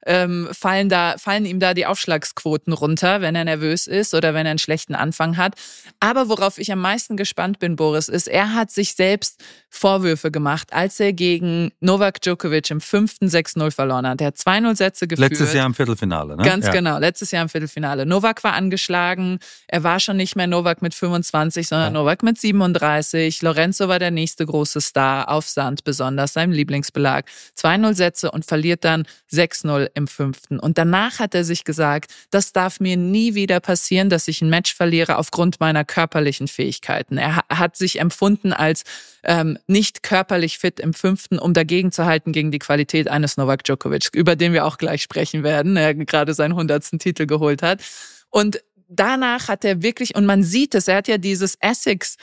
fallen ihm da die Aufschlagsquoten runter, wenn er nervös ist oder wenn er einen schlechten Anfang hat. Aber worauf ich am meisten gespannt bin, Boris, ist, er hat sich selbst Vorwürfe gemacht, als er gegen Novak Djokovic im 5. 6-0 verloren hat. Er hat 2-0 Sätze geführt. Letztes Jahr im Viertelfinale, ne? Ganz genau, letztes Jahr im Viertelfinale. Novak war angeschlagen. Er war schon nicht mehr Novak mit 25, sondern Novak mit 37. Lorenzo war der nächste große Star auf Sand, besonders seinem Lieblingsbelag. 2-0 Sätze und verliert dann 6-0 im 5. Und danach hat er sich gesagt, das darf mir nie wieder passieren, dass ich ein Match verliere aufgrund meiner körperlichen Fähigkeiten. Er hat sich empfunden als nicht körperlich fit im 5., um dagegen zu halten gegen die Qualität eines Novak Djokovic, über den wir auch gleich sprechen werden, der gerade seinen 100. Titel geholt hat. Und danach hat er wirklich, und man sieht es, er hat ja dieses Essex,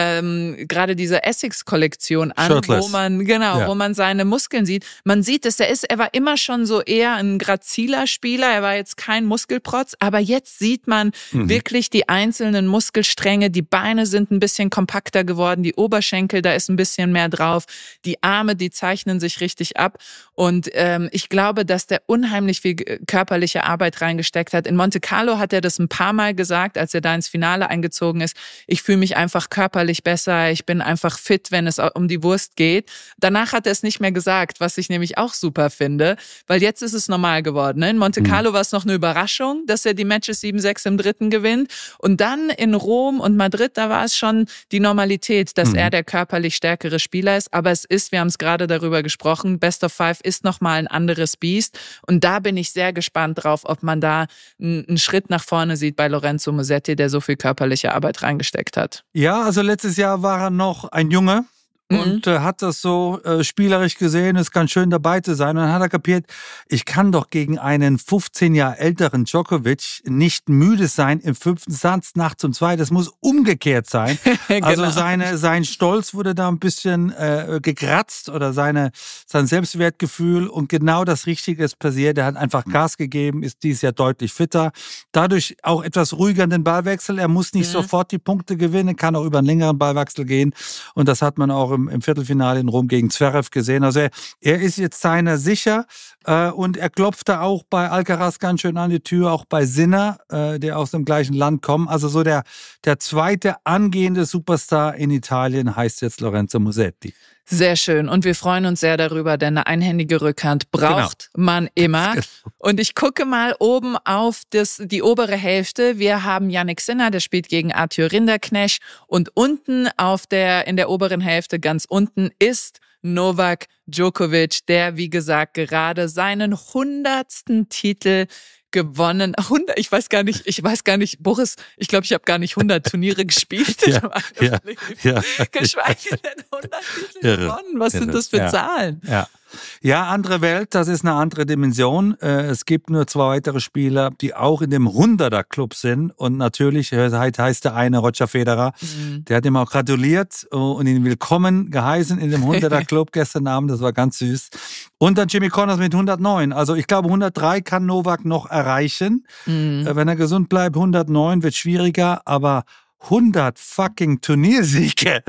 gerade diese Essex-Kollektion an, Shirtless. wo man seine Muskeln sieht. Man sieht es, er war immer schon so eher ein graziler Spieler, er war jetzt kein Muskelprotz, aber jetzt sieht man wirklich die einzelnen Muskelstränge, die Beine sind ein bisschen kompakter geworden, die Oberschenkel, da ist ein bisschen mehr drauf, die Arme, die zeichnen sich richtig ab und ich glaube, dass der unheimlich viel körperliche Arbeit reingesteckt hat. In Monte Carlo hat er das ein paar Mal gesagt, als er da ins Finale eingezogen ist. Ich fühle mich einfach körperlich besser, ich bin einfach fit, wenn es um die Wurst geht. Danach hat er es nicht mehr gesagt, was ich nämlich auch super finde, weil jetzt ist es normal geworden. Ne? In Monte Carlo war es noch eine Überraschung, dass er die Matches 7-6 im dritten gewinnt und dann in Rom und Madrid, da war es schon die Normalität, dass er der körperlich stärkere Spieler ist, aber es ist, wir haben es gerade darüber gesprochen, Best of Five ist nochmal ein anderes Biest und da bin ich sehr gespannt drauf, ob man da einen Schritt nach vorne sieht bei Lorenzo Musetti, der so viel körperliche Arbeit reingesteckt hat. Ja, also letztes Jahr war er noch ein Junge und hat das so spielerisch gesehen, ist ganz schön dabei zu sein. Und dann hat er kapiert, ich kann doch gegen einen 15 Jahre älteren Djokovic nicht müde sein im 5. Satz nachts um 2. Das muss umgekehrt sein. Genau. Also sein Stolz wurde da ein bisschen gekratzt oder sein Selbstwertgefühl und genau das Richtige ist passiert. Er hat einfach Gas gegeben, ist dieses Jahr deutlich fitter. Dadurch auch etwas ruhiger in den Ballwechsel. Er muss nicht sofort die Punkte gewinnen, kann auch über einen längeren Ballwechsel gehen. Und das hat man auch im Viertelfinale in Rom gegen Zverev gesehen. Also er ist jetzt seiner sicher und er klopfte auch bei Alcaraz ganz schön an die Tür, auch bei Sinner, der aus dem gleichen Land kommt. Also so der zweite angehende Superstar in Italien heißt jetzt Lorenzo Musetti. Sehr schön und wir freuen uns sehr darüber, denn eine einhändige Rückhand braucht man immer. Und ich gucke mal oben auf die obere Hälfte. Wir haben Jannik Sinner, der spielt gegen Arthur Rinderknecht und unten in der oberen Hälfte ganz unten ist Novak Djokovic, der wie gesagt gerade seinen 100. Titel gewonnen. 100, ich weiß gar nicht, Boris, ich glaube, ich habe gar nicht 100 Turniere gespielt. Ja. Geschweige denn 100 Titel gewonnen. Was sind das für Zahlen? Ja, andere Welt, das ist eine andere Dimension. Es gibt nur 2 weitere Spieler, die auch in dem 100er-Club sind. Und natürlich heißt der eine Roger Federer. Der hat ihm auch gratuliert und ihn willkommen geheißen in dem 100er-Club gestern Abend. Das war ganz süß. Und dann Jimmy Connors mit 109. Also ich glaube, 103 kann Novak noch erreichen. Wenn er gesund bleibt, 109 wird schwieriger, aber 100 fucking Turniersiege.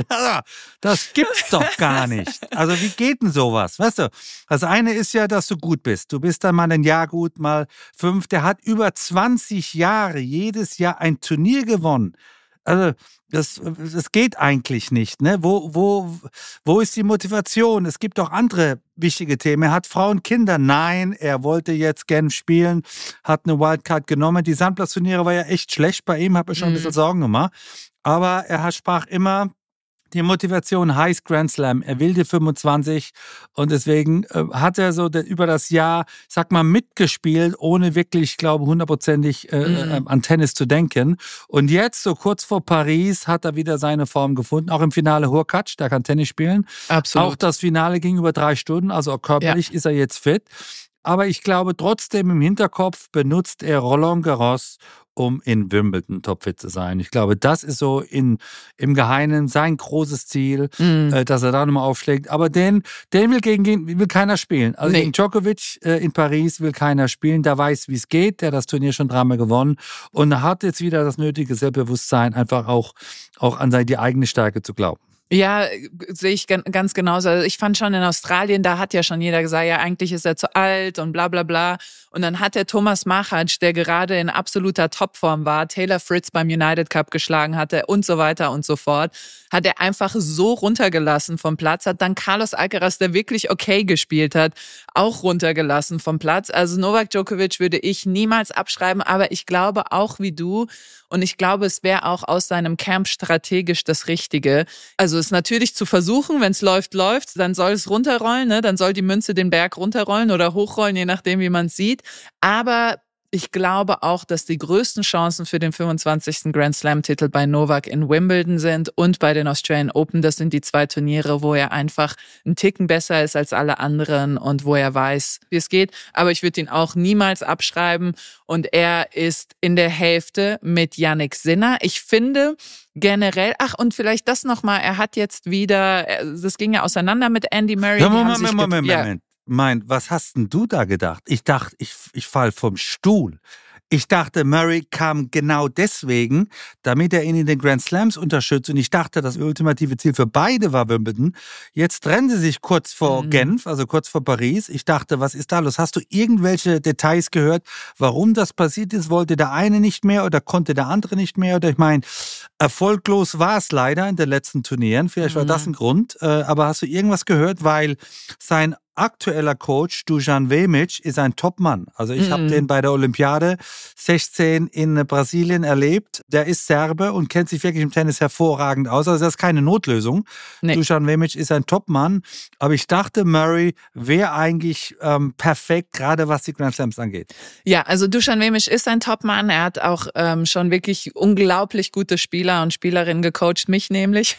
Das gibt's doch gar nicht. Also wie geht denn sowas? Weißt du, das eine ist ja, dass du gut bist. Du bist dann mal ein Jahr gut, mal 5. Der hat über 20 Jahre jedes Jahr ein Turnier gewonnen. Also das geht eigentlich nicht. Ne? Wo ist die Motivation? Es gibt auch andere wichtige Themen. Er hat Frauen, Kinder. Nein, er wollte jetzt Genf spielen, hat eine Wildcard genommen. Die Sandplatzturniere war ja echt schlecht bei ihm, habe ich schon ein bisschen Sorgen gemacht. Aber er sprach immer, die Motivation heißt Grand Slam. Er will die 25 und deswegen hat er so über das Jahr, sag mal, mitgespielt, ohne wirklich, ich glaube, 100%ig an Tennis zu denken. Und jetzt, so kurz vor Paris, hat er wieder seine Form gefunden. Auch im Finale Hurkacz, der kann Tennis spielen. Absolut. Auch das Finale ging über 3 Stunden, also körperlich ist er jetzt fit. Aber ich glaube, trotzdem im Hinterkopf benutzt er Roland Garros, um in Wimbledon topfit zu sein. Ich glaube, das ist so im Geheimen sein großes Ziel, dass er da nochmal aufschlägt. Aber den will keiner spielen. Also gegen Djokovic in Paris will keiner spielen. Der weiß, wie es geht. Der hat das Turnier schon 3-mal gewonnen und hat jetzt wieder das nötige Selbstbewusstsein, einfach auch an die eigene Stärke zu glauben. Ja, sehe ich ganz genauso. Also ich fand schon in Australien, da hat ja schon jeder gesagt, ja, eigentlich ist er zu alt und bla bla bla. Und dann hat der Thomas Machac, der gerade in absoluter Topform war, Taylor Fritz beim United Cup geschlagen hatte und so weiter und so fort, hat er einfach so runtergelassen vom Platz, hat dann Carlos Alcaraz, der wirklich okay gespielt hat, auch runtergelassen vom Platz. Also Novak Djokovic würde ich niemals abschreiben, aber ich glaube auch wie du und ich glaube, es wäre auch aus seinem Camp strategisch das Richtige. Also es natürlich zu versuchen, wenn es läuft, dann soll es runterrollen, ne? Dann soll die Münze den Berg runterrollen oder hochrollen, je nachdem, wie man es sieht. Aber ich glaube auch, dass die größten Chancen für den 25. Grand Slam-Titel bei Novak in Wimbledon sind und bei den Australian Open. Das sind die 2 Turniere, wo er einfach einen Ticken besser ist als alle anderen und wo er weiß, wie es geht. Aber ich würde ihn auch niemals abschreiben. Und er ist in der Hälfte mit Jannik Sinner. Ich finde generell, und vielleicht das nochmal, er hat jetzt wieder, das ging ja auseinander mit Andy Murray. Moment. Was hast denn du da gedacht? Ich dachte, ich fall vom Stuhl. Ich dachte, Murray kam genau deswegen, damit er ihn in den Grand Slams unterstützt. Und ich dachte, das ultimative Ziel für beide war Wimbledon. Jetzt trennen sie sich kurz vor Genf, also kurz vor Paris. Ich dachte, was ist da los? Hast du irgendwelche Details gehört, warum das passiert ist? Wollte der eine nicht mehr oder konnte der andere nicht mehr? Oder ich meine, erfolglos war es leider in den letzten Turnieren. Vielleicht war das ein Grund. Aber hast du irgendwas gehört? Weil sein aktueller Coach, Dusan Vemic, ist ein Topmann. Also ich habe den bei der Olympiade 16 in Brasilien erlebt. Der ist Serbe und kennt sich wirklich im Tennis hervorragend aus. Also das ist keine Notlösung. Nee. Dusan Vemic ist ein Topmann. Aber ich dachte, Murray wäre eigentlich perfekt, gerade was die Grand Slams angeht. Ja, also Dusan Vemic ist ein Topmann. Er hat auch schon wirklich unglaublich gute Spieler und Spielerinnen gecoacht, mich nämlich.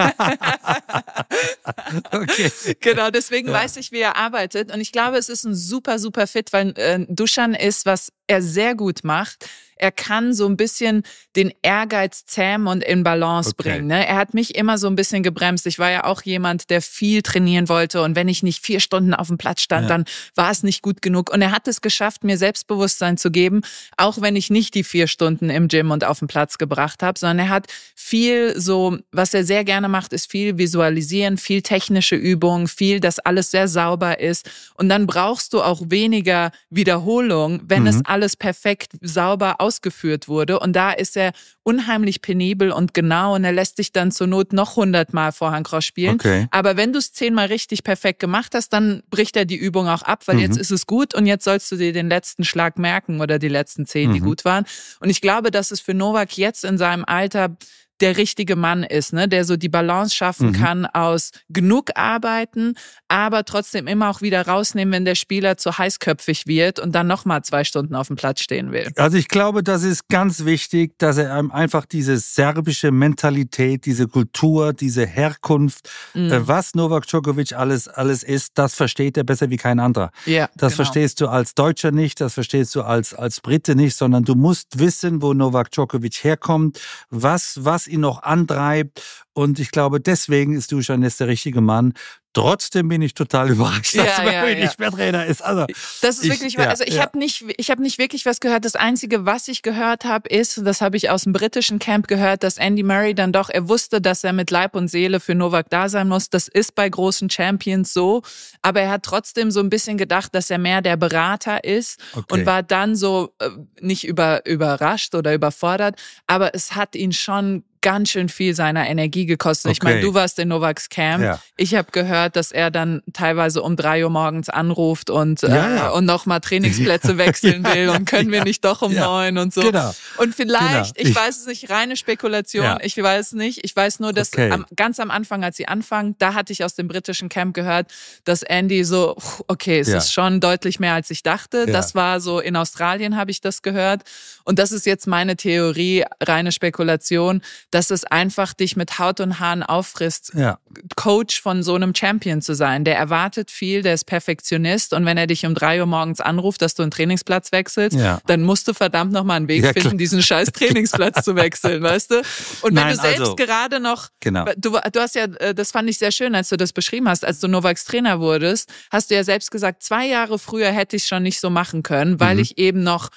Okay. Genau, deswegen weiß ich, wie er arbeitet. Und ich glaube, es ist ein super, super fit, weil Dusan ist, was er sehr gut macht. Er kann so ein bisschen den Ehrgeiz zähmen und in Balance bringen. Ne? Er hat mich immer so ein bisschen gebremst. Ich war ja auch jemand, der viel trainieren wollte. Und wenn ich nicht 4 Stunden auf dem Platz stand, dann war es nicht gut genug. Und er hat es geschafft, mir Selbstbewusstsein zu geben, auch wenn ich nicht die 4 Stunden im Gym und auf dem Platz gebracht habe, sondern er hat viel so, was er sehr gerne macht, ist viel visualisieren, viel technische Übungen, viel, dass alles sehr sauber ist. Und dann brauchst du auch weniger Wiederholung, wenn es alles perfekt sauber ausgeführt wurde. Und da ist er unheimlich penibel und genau und er lässt sich dann zur Not noch 100-mal Vorhand-Cross spielen. Okay. Aber wenn du es 10-mal richtig perfekt gemacht hast, dann bricht er die Übung auch ab, weil jetzt ist es gut und jetzt sollst du dir den letzten Schlag merken oder die letzten 10, die gut waren. Und ich glaube, dass es für Novak jetzt in seinem Alter der richtige Mann ist, ne, der so die Balance schaffen kann aus genug arbeiten, aber trotzdem immer auch wieder rausnehmen, wenn der Spieler zu heißköpfig wird und dann nochmal 2 Stunden auf dem Platz stehen will. Also ich glaube, das ist ganz wichtig, dass er einfach diese serbische Mentalität, diese Kultur, diese Herkunft, was Novak Djokovic alles ist, das versteht er besser wie kein anderer. Ja, das verstehst du als Deutscher nicht, das verstehst du als Brite nicht, sondern du musst wissen, wo Novak Djokovic herkommt, was ihn noch antreibt. Und ich glaube, deswegen ist Dusan jetzt der richtige Mann. Trotzdem bin ich total überrascht, dass Murray nicht mehr Trainer ist. Also, das ist wirklich, ich habe nicht wirklich was gehört. Das Einzige, was ich gehört habe, ist, das habe ich aus dem britischen Camp gehört, dass Andy Murray dann doch, er wusste, dass er mit Leib und Seele für Novak da sein muss. Das ist bei großen Champions so. Aber er hat trotzdem so ein bisschen gedacht, dass er mehr der Berater ist und war dann so nicht überrascht oder überfordert. Aber es hat ihn schon ganz schön viel seiner Energie gekostet. Ich meine, du warst in Novaks Camp. Ja. Ich habe gehört, dass er dann teilweise um 3 Uhr morgens anruft und nochmal Trainingsplätze wechseln will und können wir nicht doch um 9 und so. Genau. Und vielleicht, ich weiß es nicht, reine Spekulation, ich weiß nicht. Ich weiß nur, dass ganz am Anfang, als sie anfangen, da hatte ich aus dem britischen Camp gehört, dass Andy so, es ist schon deutlich mehr, als ich dachte. Ja. Das war so, in Australien habe ich das gehört. Und das ist jetzt meine Theorie, reine Spekulation, dass es einfach dich mit Haut und Haaren auffrisst, Coach von so einem Champion zu sein. Der erwartet viel, der ist Perfektionist und wenn er dich um 3 Uhr morgens anruft, dass du einen Trainingsplatz wechselst, dann musst du verdammt nochmal einen Weg finden, diesen scheiß Trainingsplatz zu wechseln, weißt du? Und wenn du selbst gerade noch, du hast ja, das fand ich sehr schön, als du das beschrieben hast, als du Novaks Trainer wurdest, hast du ja selbst gesagt, 2 Jahre früher hätte ich es schon nicht so machen können, weil ich eben noch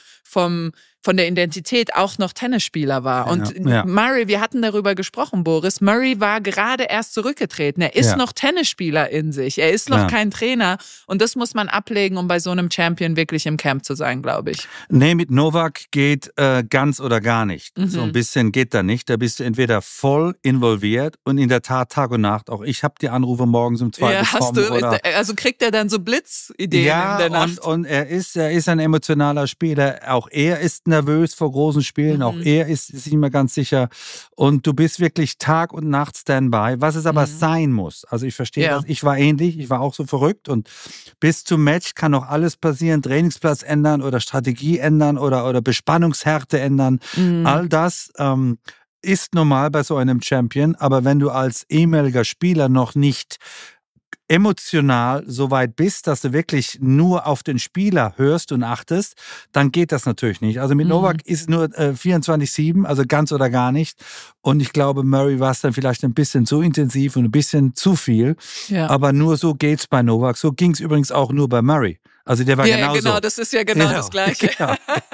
von der Identität auch noch Tennisspieler war. Und Murray, wir hatten darüber gesprochen, Boris, Murray war gerade erst zurückgetreten. Er ist noch Tennisspieler in sich. Er ist noch kein Trainer. Und das muss man ablegen, um bei so einem Champion wirklich im Camp zu sein, glaube ich. Nee, mit Novak geht ganz oder gar nicht. So ein bisschen geht da nicht. Da bist du entweder voll involviert und in der Tat Tag und Nacht. Auch ich habe die Anrufe morgens um 2 bekommen. Also kriegt er dann so Blitzideen in der Nacht? Und er ist ein emotionaler Spieler. Auch er ist nervös vor großen Spielen. Auch er ist sich nicht mehr ganz sicher. Und du bist wirklich Tag und Nacht Standby, was es aber sein muss. Also ich verstehe das. Ich war ähnlich. Ich war auch so verrückt. Und bis zum Match kann noch alles passieren. Trainingsplatz ändern oder Strategie ändern oder Bespannungshärte ändern. All das ist normal bei so einem Champion. Aber wenn du als ehemaliger Spieler noch nicht emotional so weit bist, dass du wirklich nur auf den Spieler hörst und achtest, dann geht das natürlich nicht. Also mit Novak ist nur 24/7, also ganz oder gar nicht. Und ich glaube, Murray war es dann vielleicht ein bisschen zu intensiv und ein bisschen zu viel. Ja. Aber nur so geht's bei Novak. So ging's übrigens auch nur bei Murray. Also der war genauso. Ja, genau, das ist ja genau das Gleiche. Genau.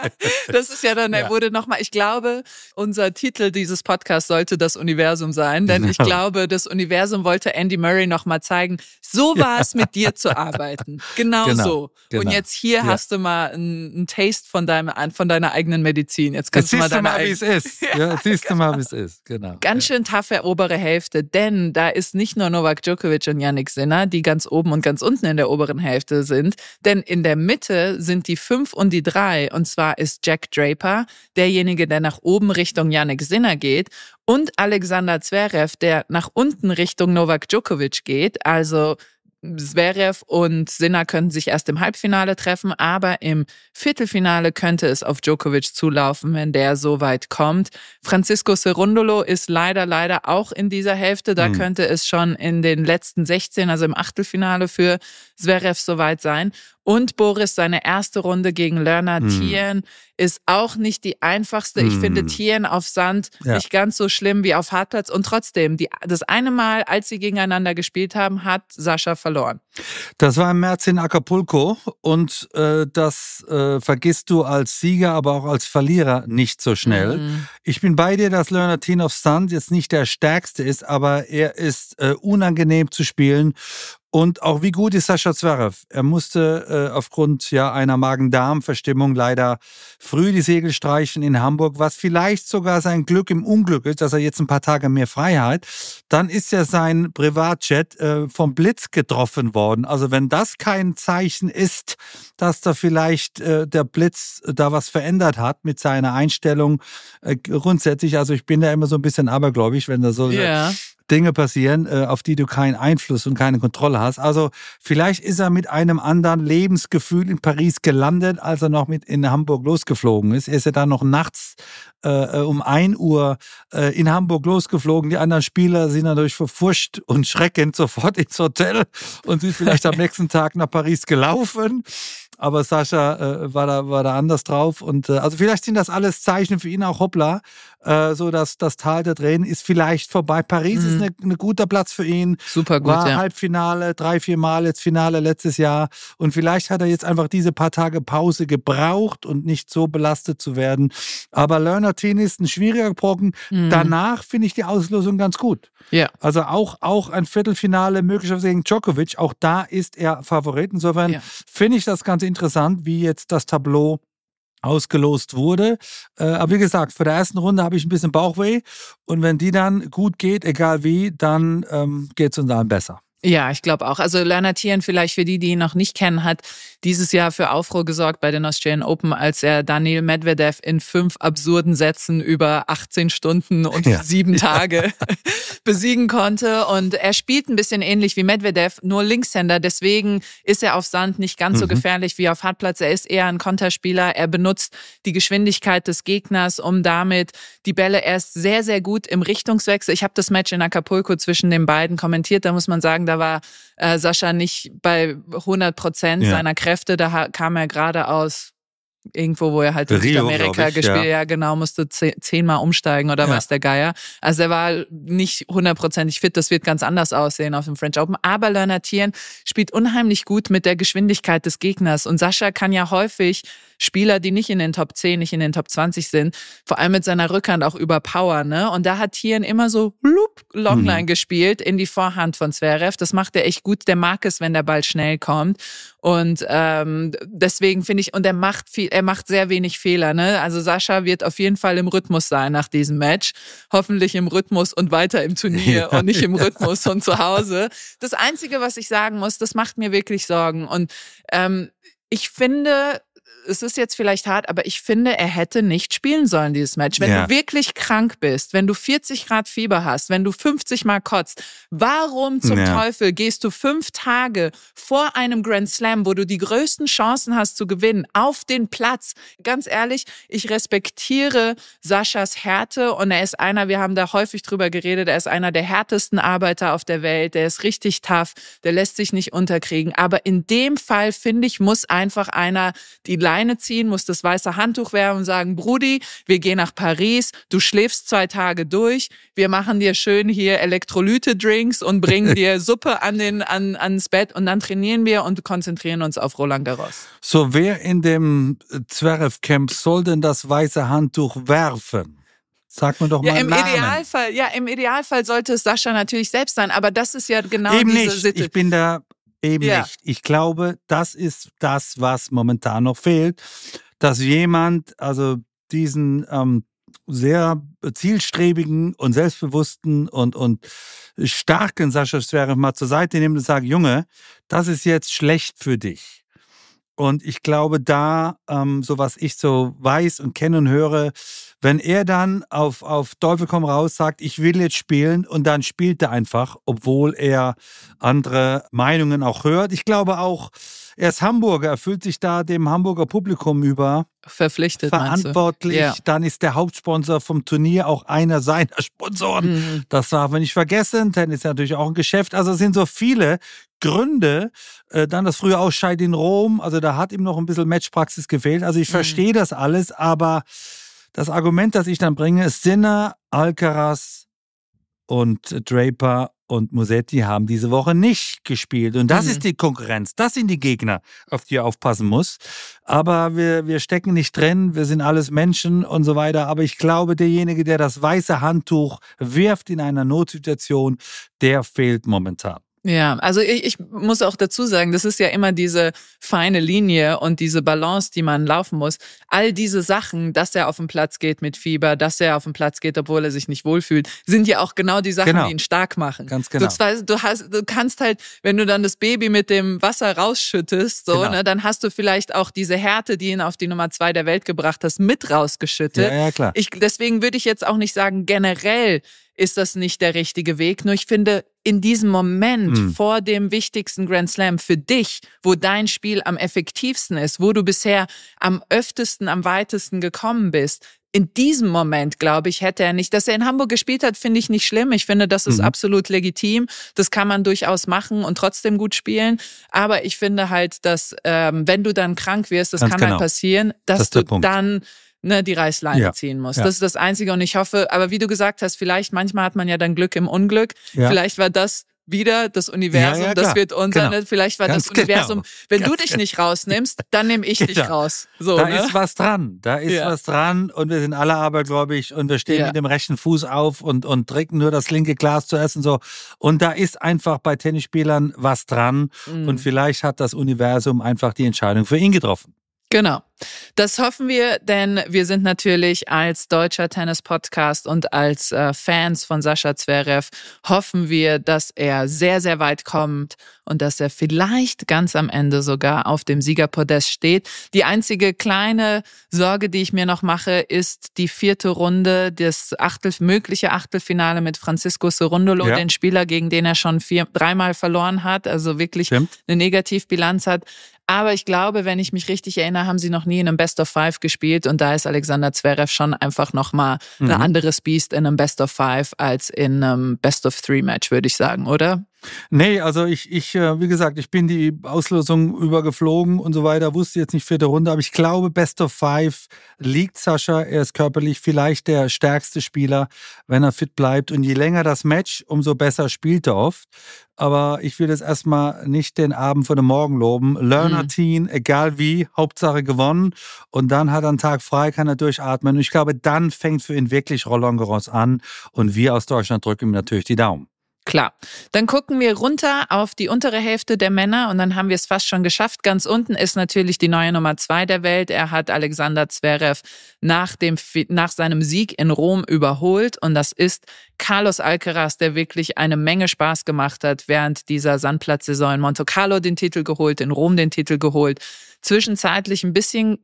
Das ist ja dann, er wurde nochmal, ich glaube, unser Titel dieses Podcasts sollte das Universum sein, denn ich glaube, das Universum wollte Andy Murray nochmal zeigen, so war es mit dir zu arbeiten. Genau so. Und jetzt hier hast du mal einen Taste von deiner eigenen Medizin. Jetzt kannst du mal deine wie es ist. Ja, siehst du mal, wie es ist. Genau. Ganz schön taffe obere Hälfte, denn da ist nicht nur Novak Djokovic und Jannik Sinner, die ganz oben und ganz unten in der oberen Hälfte sind, denn in der Mitte sind die 5 und die 3. Und zwar ist Jack Draper derjenige, der nach oben Richtung Jannik Sinner geht, und Alexander Zverev, der nach unten Richtung Novak Djokovic geht. Also Zverev und Sinner könnten sich erst im Halbfinale treffen, aber im Viertelfinale könnte es auf Djokovic zulaufen, wenn der so weit kommt. Francisco Cerundolo ist leider auch in dieser Hälfte. Da könnte es schon in den letzten 16, also im Achtelfinale für Zverev soweit sein. Und Boris, seine erste Runde gegen Lerner Thien ist auch nicht die einfachste. Ich finde Thien auf Sand nicht ganz so schlimm wie auf Hartplatz. Und trotzdem, das eine Mal, als sie gegeneinander gespielt haben, hat Sascha verloren. Das war im März in Acapulco und das vergisst du als Sieger, aber auch als Verlierer nicht so schnell. Ich bin bei dir, dass Lerner Thien auf Sand jetzt nicht der Stärkste ist, aber er ist unangenehm zu spielen. Und auch wie gut ist Sascha Zverev? Er musste aufgrund einer Magen-Darm-Verstimmung leider früh die Segel streichen in Hamburg, was vielleicht sogar sein Glück im Unglück ist, dass er jetzt ein paar Tage mehr Freiheit. Dann ist ja sein Privatjet vom Blitz getroffen worden. Also wenn das kein Zeichen ist, dass da vielleicht der Blitz da was verändert hat mit seiner Einstellung grundsätzlich. Also ich bin da immer so ein bisschen abergläubig, wenn da so Dinge passieren, auf die du keinen Einfluss und keine Kontrolle hast. Also vielleicht ist er mit einem anderen Lebensgefühl in Paris gelandet, als er noch mit in Hamburg losgeflogen ist. Er ist ja dann noch nachts um 1 Uhr in Hamburg losgeflogen. Die anderen Spieler sind natürlich vor Furcht und Schrecken sofort ins Hotel und sind vielleicht am nächsten Tag nach Paris gelaufen. Aber Sascha war da anders drauf. Und also vielleicht sind das alles Zeichen für ihn auch, hoppla, so dass das Tal der Tränen ist vielleicht vorbei. Paris ist ein guter Platz für ihn. Super gut, war Halbfinale, 3-4 Mal jetzt Finale letztes Jahr. Und vielleicht hat er jetzt einfach diese paar Tage Pause gebraucht und nicht so belastet zu werden. Aber Lerner Thien ist ein schwieriger Brocken. Danach finde ich die Auslosung ganz gut. Ja. Also auch ein Viertelfinale möglicherweise gegen Djokovic. Auch da ist er Favorit. Insofern finde ich das ganz interessant, wie jetzt das Tableau ausgelost wurde. Aber wie gesagt, vor der ersten Runde habe ich ein bisschen Bauchweh. Und wenn die dann gut geht, egal wie, dann geht es uns allen besser. Ja, ich glaube auch. Also Lerner Thien, vielleicht für die ihn noch nicht kennen, hat dieses Jahr für Aufruhr gesorgt bei den Australian Open, als er Daniil Medvedev in 5 absurden Sätzen über 18 Stunden und 7 Tage besiegen konnte. Und er spielt ein bisschen ähnlich wie Medvedev, nur Linkshänder. Deswegen ist er auf Sand nicht ganz so gefährlich wie auf Hartplatz. Er ist eher ein Konterspieler. Er benutzt die Geschwindigkeit des Gegners, um damit die Bälle erst sehr, sehr gut im Richtungswechsel. Ich habe das Match in Acapulco zwischen den beiden kommentiert. Da muss man sagen, da war Sascha nicht bei 100% seiner Kräfte. Da kam er gerade aus irgendwo, wo er halt in Südamerika gespielt, musste 10-mal umsteigen oder was der Geier. Also er war nicht 100%ig fit, das wird ganz anders aussehen auf dem French Open. Aber Lerner Thien spielt unheimlich gut mit der Geschwindigkeit des Gegners und Sascha kann ja häufig Spieler, die nicht in den Top 10, nicht in den Top 20 sind, vor allem mit seiner Rückhand auch überpowern, ne? Und da hat Thien immer so Longline gespielt in die Vorhand von Zverev. Das macht er echt gut. Der mag es, wenn der Ball schnell kommt. Und deswegen finde ich, und er macht sehr wenig Fehler, ne? Also Sascha wird auf jeden Fall im Rhythmus sein nach diesem Match. Hoffentlich im Rhythmus und weiter im Turnier und nicht im Rhythmus und zu Hause. Das Einzige, was ich sagen muss, das macht mir wirklich Sorgen. Und ich finde, es ist jetzt vielleicht hart, aber ich finde, er hätte nicht spielen sollen, dieses Match. Wenn du wirklich krank bist, wenn du 40 Grad Fieber hast, wenn du 50 Mal kotzt, warum zum Teufel gehst du 5 Tage vor einem Grand Slam, wo du die größten Chancen hast zu gewinnen, auf den Platz? Ganz ehrlich, ich respektiere Saschas Härte und er ist einer, wir haben da häufig drüber geredet, er ist einer der härtesten Arbeiter auf der Welt, der ist richtig tough, der lässt sich nicht unterkriegen. Aber in dem Fall, finde ich, muss einfach einer die Leine ziehen, muss das weiße Handtuch werfen und sagen, Brudi, wir gehen nach Paris, du schläfst 2 Tage durch, wir machen dir schön hier Elektrolyte-Drinks und bringen dir Suppe ans Bett und dann trainieren wir und konzentrieren uns auf Roland Garros. So, wer in dem Zverev-Camp soll denn das weiße Handtuch werfen? Sag mir doch mal einen Namen. Im Idealfall sollte es Sascha natürlich selbst sein, aber das ist ja genau eben diese nicht. Sitte. Ich bin da nicht. Ich glaube, das ist das, was momentan noch fehlt, dass jemand, also diesen sehr zielstrebigen und selbstbewussten und starken Sascha Zverev mal zur Seite nimmt und sagt, Junge, das ist jetzt schlecht für dich. Und ich glaube da, so was ich so weiß und kenne und höre, wenn er dann auf Teufel komm raus sagt, ich will jetzt spielen und dann spielt er einfach, obwohl er andere Meinungen auch hört. Ich glaube auch, er ist Hamburger, er fühlt sich da dem Hamburger Publikum über verpflichtet, verantwortlich. Ja. Dann ist der Hauptsponsor vom Turnier auch einer seiner Sponsoren. Das darf man nicht vergessen. Tennis ist natürlich auch ein Geschäft. Also es sind so viele Gründe. Dann das frühe Ausscheiden in Rom. Also da hat ihm noch ein bisschen Matchpraxis gefehlt. Also ich verstehe das alles, aber das Argument, das ich dann bringe, ist Sinner, Alcaraz und Draper und Musetti haben diese Woche nicht gespielt. Und das ist die Konkurrenz. Das sind die Gegner, auf die er aufpassen muss. Aber wir stecken nicht drin. Wir sind alles Menschen und so weiter. Aber ich glaube, derjenige, der das weiße Handtuch wirft in einer Notsituation, der fehlt momentan. Ja, also ich muss auch dazu sagen, das ist ja immer diese feine Linie und diese Balance, die man laufen muss. All diese Sachen, dass er auf den Platz geht mit Fieber, dass er auf den Platz geht, obwohl er sich nicht wohlfühlt, sind ja auch genau die Sachen, die ihn stark machen. Ganz genau. Du kannst halt, wenn du dann das Baby mit dem Wasser rausschüttest, so, ne, dann hast du vielleicht auch diese Härte, die ihn auf die Nummer 2 der Welt gebracht hast, mit rausgeschüttet. Ja, klar. Deswegen würde ich jetzt auch nicht sagen, generell ist das nicht der richtige Weg. Nur ich finde, in diesem Moment vor dem wichtigsten Grand Slam für dich, wo dein Spiel am effektivsten ist, wo du bisher am öftesten, am weitesten gekommen bist, in diesem Moment, glaube ich, hätte er nicht, dass er in Hamburg gespielt hat, finde ich nicht schlimm. Ich finde, das ist absolut legitim. Das kann man durchaus machen und trotzdem gut spielen. Aber ich finde halt, dass wenn du dann krank wirst, das kann halt passieren, dass du dann die Reißleine ziehen muss. Das ist das Einzige und ich hoffe, aber wie du gesagt hast, vielleicht manchmal hat man ja dann Glück im Unglück. Ja. Vielleicht war das wieder das Universum, das wird unser, vielleicht war das Universum, wenn du dich nicht rausnimmst, dann nehme ich dich raus. So, da ist was dran, was dran und wir sind alle abergläubig und wir stehen mit dem rechten Fuß auf und trinken nur das linke Glas zuerst und so. Und da ist einfach bei Tennisspielern was dran und vielleicht hat das Universum einfach die Entscheidung für ihn getroffen. Genau. Das hoffen wir, denn wir sind natürlich als deutscher Tennis-Podcast und als Fans von Sascha Zverev hoffen wir, dass er sehr, sehr weit kommt und dass er vielleicht ganz am Ende sogar auf dem Siegerpodest steht. Die einzige kleine Sorge, die ich mir noch mache, ist die 4. Runde, das mögliche Achtelfinale mit Francisco Cerundolo, den Spieler, gegen den er schon 3-mal verloren hat, also wirklich eine Negativbilanz hat. Aber ich glaube, wenn ich mich richtig erinnere, haben sie noch nie in einem Best of Five gespielt und da ist Alexander Zverev schon einfach nochmal ein anderes Biest in einem Best of Five als in einem Best of Three Match, würde ich sagen, oder? Nee, also ich wie gesagt, ich bin die Auslosung übergeflogen und so weiter, wusste jetzt nicht 4. Runde, aber ich glaube, Best of Five liegt Sascha, er ist körperlich vielleicht der stärkste Spieler, wenn er fit bleibt und je länger das Match, umso besser spielt er oft. Aber ich will jetzt erstmal nicht den Abend von dem Morgen loben. Learner-Team, egal wie, Hauptsache gewonnen. Und dann hat er einen Tag frei, kann er durchatmen. Und ich glaube, dann fängt für ihn wirklich Roland Garros an. Und wir aus Deutschland drücken ihm natürlich die Daumen. Klar. Dann gucken wir runter auf die untere Hälfte der Männer und dann haben wir es fast schon geschafft. Ganz unten ist natürlich die neue Nummer 2 der Welt. Er hat Alexander Zverev nach seinem Sieg in Rom überholt und das ist Carlos Alcaraz, der wirklich eine Menge Spaß gemacht hat während dieser Sandplatzsaison in Monte Carlo den Titel geholt, in Rom den Titel geholt. Zwischenzeitlich ein bisschen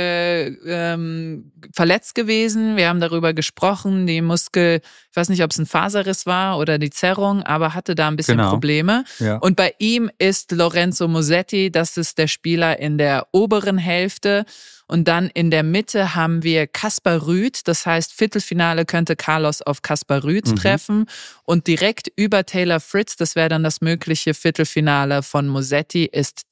verletzt gewesen. Wir haben darüber gesprochen, die Muskel, ich weiß nicht, ob es ein Faserriss war oder die Zerrung, aber hatte da ein bisschen Probleme. Ja. Und bei ihm ist Lorenzo Musetti, das ist der Spieler in der oberen Hälfte. Und dann in der Mitte haben wir Kaspar Ruud. Das heißt, Viertelfinale könnte Carlos auf Kaspar Ruud treffen. Und direkt über Taylor Fritz, das wäre dann das mögliche Viertelfinale von Musetti,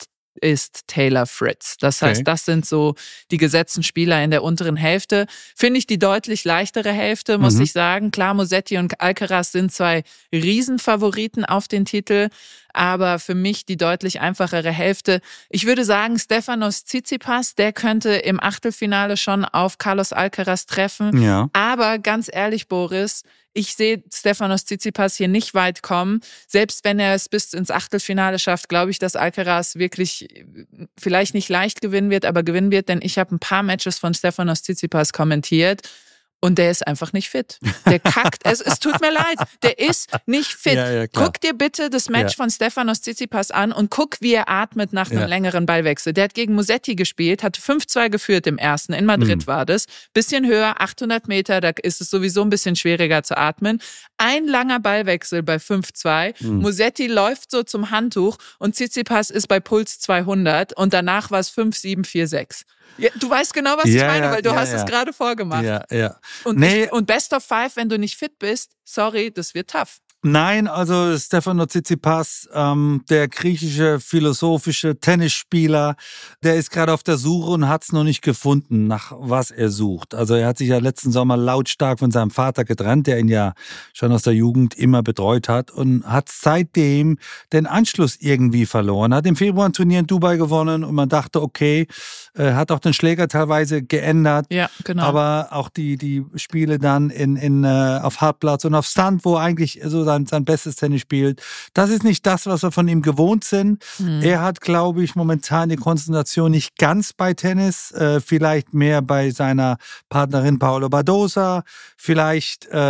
ist Taylor Fritz. Das heißt, das sind so die gesetzten Spieler in der unteren Hälfte. Finde ich die deutlich leichtere Hälfte, muss ich sagen. Klar, Musetti und Alcaraz sind zwei Riesenfavoriten auf den Titel, aber für mich die deutlich einfachere Hälfte. Ich würde sagen, Stefanos Tsitsipas, der könnte im Achtelfinale schon auf Carlos Alcaraz treffen. Ja. Aber ganz ehrlich, Boris, ich sehe Stefanos Tsitsipas hier nicht weit kommen. Selbst wenn er es bis ins Achtelfinale schafft, glaube ich, dass Alcaraz wirklich vielleicht nicht leicht gewinnen wird, aber gewinnen wird, denn ich habe ein paar Matches von Stefanos Tsitsipas kommentiert. Und der ist einfach nicht fit. Der kackt. Es tut mir leid. Der ist nicht fit. Ja, guck dir bitte das Match von Stefanos Tsitsipas an und guck, wie er atmet nach einem längeren Ballwechsel. Der hat gegen Musetti gespielt, hatte 5-2 geführt im ersten. In Madrid war das. Bisschen höher, 800 Meter, da ist es sowieso ein bisschen schwieriger zu atmen. Ein langer Ballwechsel bei 5-2. Musetti läuft so zum Handtuch und Tsitsipas ist bei Puls 200 und danach war es 5-7, 4-6. Ja, du weißt genau, was ich meine, weil du hast es gerade vorgemacht. Ja. Und Best of 5, wenn du nicht fit bist, sorry, das wird tough. Nein, also Stefanos Tsitsipas, der griechische philosophische Tennisspieler, der ist gerade auf der Suche und hat es noch nicht gefunden, nach was er sucht. Also er hat sich ja letzten Sommer lautstark von seinem Vater getrennt, der ihn ja schon aus der Jugend immer betreut hat und hat seitdem den Anschluss irgendwie verloren. Hat im Februar ein Turnier in Dubai gewonnen und man dachte, okay, hat auch den Schläger teilweise geändert. Ja, genau. Aber auch die Spiele dann auf Hartplatz und auf Sand, wo eigentlich so sein bestes Tennis spielt. Das ist nicht das, was wir von ihm gewohnt sind. Er hat, glaube ich, momentan die Konzentration nicht ganz bei Tennis, vielleicht mehr bei seiner Partnerin Paula Badosa. Vielleicht ist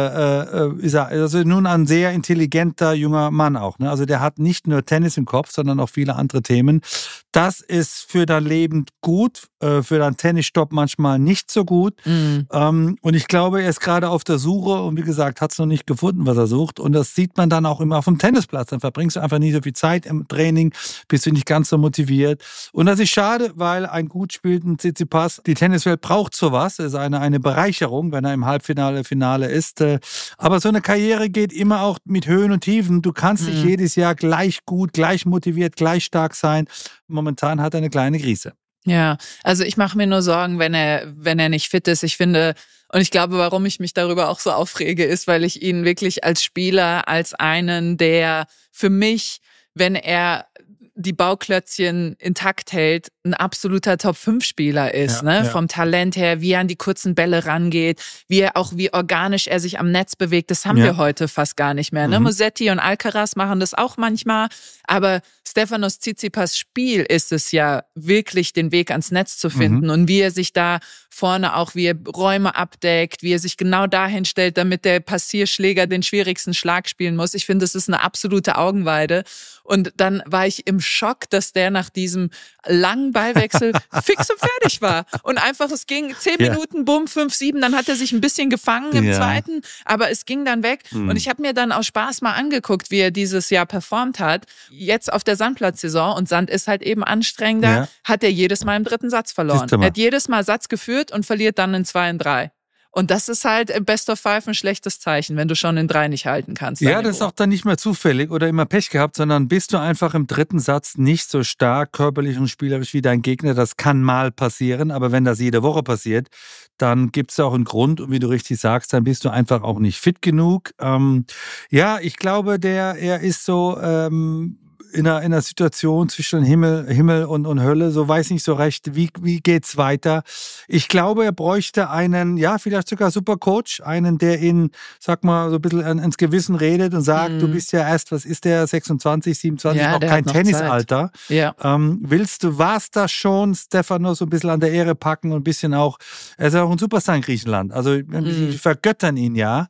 er also nun ein sehr intelligenter junger Mann auch. Ne? Also der hat nicht nur Tennis im Kopf, sondern auch viele andere Themen. Das ist für dein Leben gut, für deinen Tennisstopp manchmal nicht so gut. Und ich glaube, er ist gerade auf der Suche und wie gesagt, hat es noch nicht gefunden, was er sucht. Und das sieht man dann auch immer auf dem Tennisplatz. Dann verbringst du einfach nicht so viel Zeit im Training, bist du nicht ganz so motiviert. Und das ist schade, weil ein gut spielenden Tsitsipas, die Tenniswelt braucht sowas. Es ist eine Bereicherung, wenn er im Finale ist. Aber so eine Karriere geht immer auch mit Höhen und Tiefen. Du kannst nicht jedes Jahr gleich gut, gleich motiviert, gleich stark sein. Momentan hat er eine kleine Krise. Ja, also ich mache mir nur Sorgen, wenn er nicht fit ist. Ich finde, und ich glaube, warum ich mich darüber auch so aufrege, ist, weil ich ihn wirklich als Spieler, als einen, der für mich, wenn er die Bauklötzchen intakt hält, ein absoluter Top-5-Spieler ist, vom Talent her, wie er an die kurzen Bälle rangeht, wie organisch er sich am Netz bewegt, das haben wir heute fast gar nicht mehr. Ne? Musetti und Alcaraz machen das auch manchmal, aber Stefanos Tsitsipas Spiel ist es ja, wirklich den Weg ans Netz zu finden und wie er sich da vorne auch, wie er Räume abdeckt, wie er sich genau dahin stellt, damit der Passierschläger den schwierigsten Schlag spielen muss. Ich finde, das ist eine absolute Augenweide. Und dann war ich im Schock, dass der nach diesem langen Ballwechsel fix und fertig war. Und einfach, es ging 10 Minuten, bumm, 5-7, dann hat er sich ein bisschen gefangen im zweiten, aber es ging dann weg. Und ich habe mir dann aus Spaß mal angeguckt, wie er dieses Jahr performt hat. Jetzt auf der Sandplatzsaison, und Sand ist halt eben anstrengender, hat er jedes Mal im dritten Satz verloren. Er hat jedes Mal Satz geführt und verliert dann in 2 und 3. Und das ist halt im Best of 5 ein schlechtes Zeichen, wenn du schon in 3 nicht halten kannst. Ja, das ist auch dann nicht mehr zufällig oder immer Pech gehabt, sondern bist du einfach im dritten Satz nicht so stark, körperlich und spielerisch wie dein Gegner. Das kann mal passieren, aber wenn das jede Woche passiert, dann gibt es auch einen Grund. Und wie du richtig sagst, dann bist du einfach auch nicht fit genug. Ich glaube, er ist so in einer Situation zwischen Himmel und Hölle, so weiß nicht so recht, wie geht's weiter. Ich glaube, er bräuchte einen, vielleicht sogar Supercoach, einen, der ihn, sag mal, so ein bisschen ins Gewissen redet und sagt, du bist ja erst, was ist der, 26, 27, noch kein Tennisalter. Ja. Warst da schon, Stefanos, so ein bisschen an der Ehre packen und ein bisschen auch, er ist ja auch ein Superstar in Griechenland, also die vergöttern ihn ja,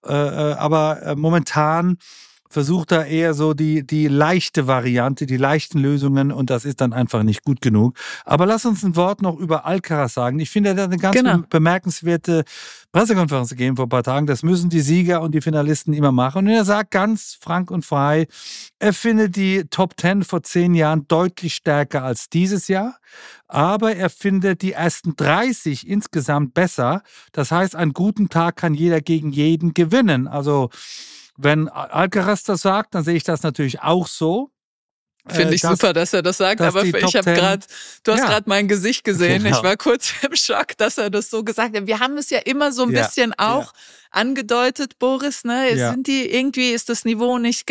aber momentan versucht er eher so die leichte Variante, die leichten Lösungen und das ist dann einfach nicht gut genug. Aber lass uns ein Wort noch über Alcaraz sagen. Ich finde, er hat eine ganz bemerkenswerte Pressekonferenz gegeben vor ein paar Tagen. Das müssen die Sieger und die Finalisten immer machen. Und er sagt ganz frank und frei, er findet die Top 10 vor 10 Jahren deutlich stärker als dieses Jahr. Aber er findet die ersten 30 insgesamt besser. Das heißt, einen guten Tag kann jeder gegen jeden gewinnen. Also wenn Alcaraz das sagt, dann sehe ich das natürlich auch so. Finde ich super, dass er das sagt, aber du hast gerade mein Gesicht gesehen. Genau. Ich war kurz im Schock, dass er das so gesagt hat. Wir haben es ja immer so ein bisschen auch angedeutet, Boris, ne? Irgendwie ist das Niveau nicht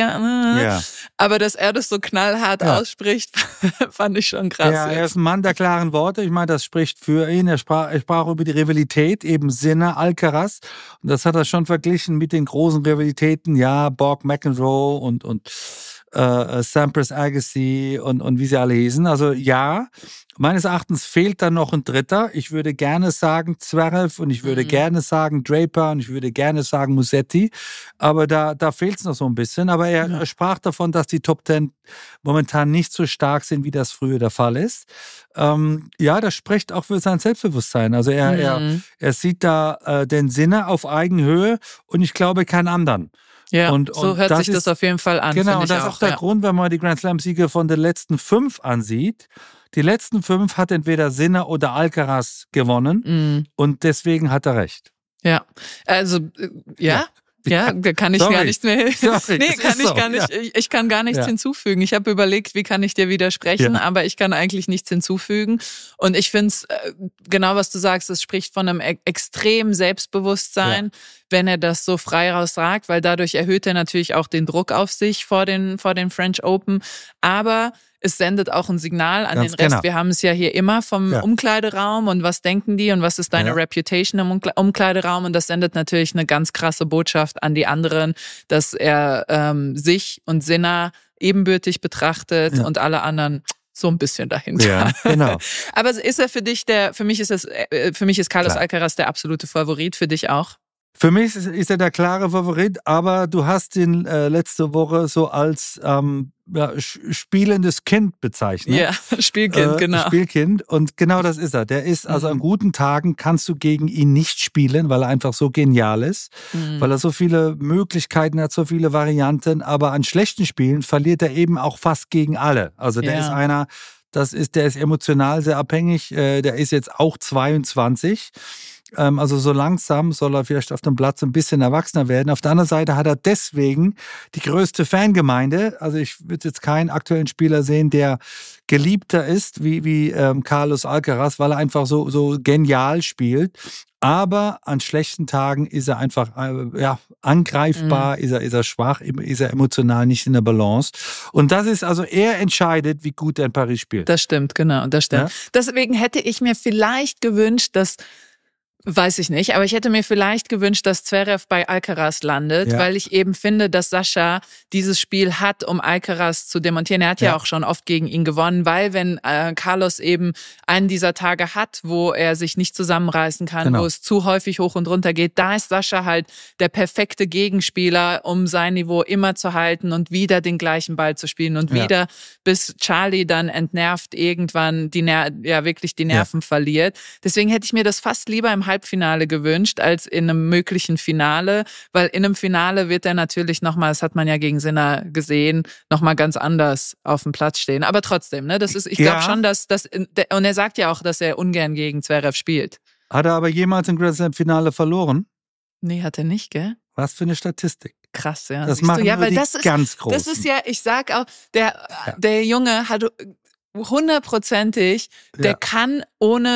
aber dass er das so knallhart ausspricht, fand ich schon krass. Ja, er ist ein Mann der klaren Worte. Ich meine, das spricht für ihn. Er sprach über die Rivalität, eben Sinner, Alcaraz. Und das hat er schon verglichen mit den großen Rivalitäten, Borg, McEnroe und Sampras, Agassi und wie sie alle hießen. Also meines Erachtens fehlt dann noch ein dritter. Ich würde gerne sagen Zverev und ich würde gerne sagen Draper und ich würde gerne sagen Musetti. Aber da fehlt es noch so ein bisschen. Aber er sprach davon, dass die Top 10 momentan nicht so stark sind, wie das früher der Fall ist. Das spricht auch für sein Selbstbewusstsein. Also er sieht da den Sinne auf Eigenhöhe und ich glaube keinen anderen. Ja, und so hört sich das auf jeden Fall an. Genau, und das ist auch der Grund, wenn man die Grand Slam-Siege von den letzten 5 ansieht. Die letzten 5 hat entweder Sinner oder Alcaraz gewonnen und deswegen hat er recht. Ja, also da kann ich gar nichts mehr. Ich kann gar nichts hinzufügen. Ich habe überlegt, wie kann ich dir widersprechen, aber ich kann eigentlich nichts hinzufügen. Und ich finde es, genau was du sagst, es spricht von einem extremen Selbstbewusstsein, wenn er das so frei raus sagt, weil dadurch erhöht er natürlich auch den Druck auf sich vor den French Open. Aber es sendet auch ein Signal an den Rest. Genau. Wir haben es ja hier immer vom Umkleideraum und was denken die und was ist deine Reputation im Umkleideraum und das sendet natürlich eine ganz krasse Botschaft an die anderen, dass er sich und Sinner ebenbürtig betrachtet und alle anderen so ein bisschen dahinter. Ja, genau. Aber ist er für dich für mich ist Carlos Alcaraz der absolute Favorit, für dich auch? Für mich ist er der klare Favorit, aber du hast ihn letzte Woche so als spielendes Kind bezeichnet. Ja, Spielkind, genau. Spielkind und genau das ist er. Der ist, also an guten Tagen kannst du gegen ihn nicht spielen, weil er einfach so genial ist, weil er so viele Möglichkeiten hat, so viele Varianten, aber an schlechten Spielen verliert er eben auch fast gegen alle. Also der ist einer, der ist emotional sehr abhängig, der ist jetzt auch 22. Also so langsam soll er vielleicht auf dem Platz ein bisschen erwachsener werden. Auf der anderen Seite hat er deswegen die größte Fangemeinde. Also ich würde jetzt keinen aktuellen Spieler sehen, der geliebter ist wie Carlos Alcaraz, weil er einfach so genial spielt. Aber an schlechten Tagen ist er einfach angreifbar, ist er schwach, ist er emotional nicht in der Balance. Und das ist also, er entscheidet, wie gut er in Paris spielt. Das stimmt, genau, das stimmt. Ja? Deswegen hätte ich mir vielleicht gewünscht, dass weiß ich nicht, aber ich hätte mir vielleicht gewünscht, dass Zverev bei Alcaraz landet, weil ich eben finde, dass Sascha dieses Spiel hat, um Alcaraz zu demontieren. Er hat ja auch schon oft gegen ihn gewonnen, weil wenn Carlos eben einen dieser Tage hat, wo er sich nicht zusammenreißen kann, wo es zu häufig hoch und runter geht, da ist Sascha halt der perfekte Gegenspieler, um sein Niveau immer zu halten und wieder den gleichen Ball zu spielen und wieder, bis Charlie dann entnervt irgendwann wirklich die Nerven verliert. Deswegen hätte ich mir das fast lieber im Halbfinale gewünscht, als in einem möglichen Finale, weil in einem Finale wird er natürlich nochmal, das hat man ja gegen Sinner gesehen, nochmal ganz anders auf dem Platz stehen. Aber trotzdem, ne, das ist, ich glaube schon, dass das, und er sagt ja auch, dass er ungern gegen Zverev spielt. Hat er aber jemals im Grand Slam Finale verloren? Nee, hat er nicht, gell? Was für eine Statistik. Krass, ja. Das machen weil die das ist, ganz groß. Das ist ja, ich sag auch, der Junge hat hundertprozentig, der kann ohne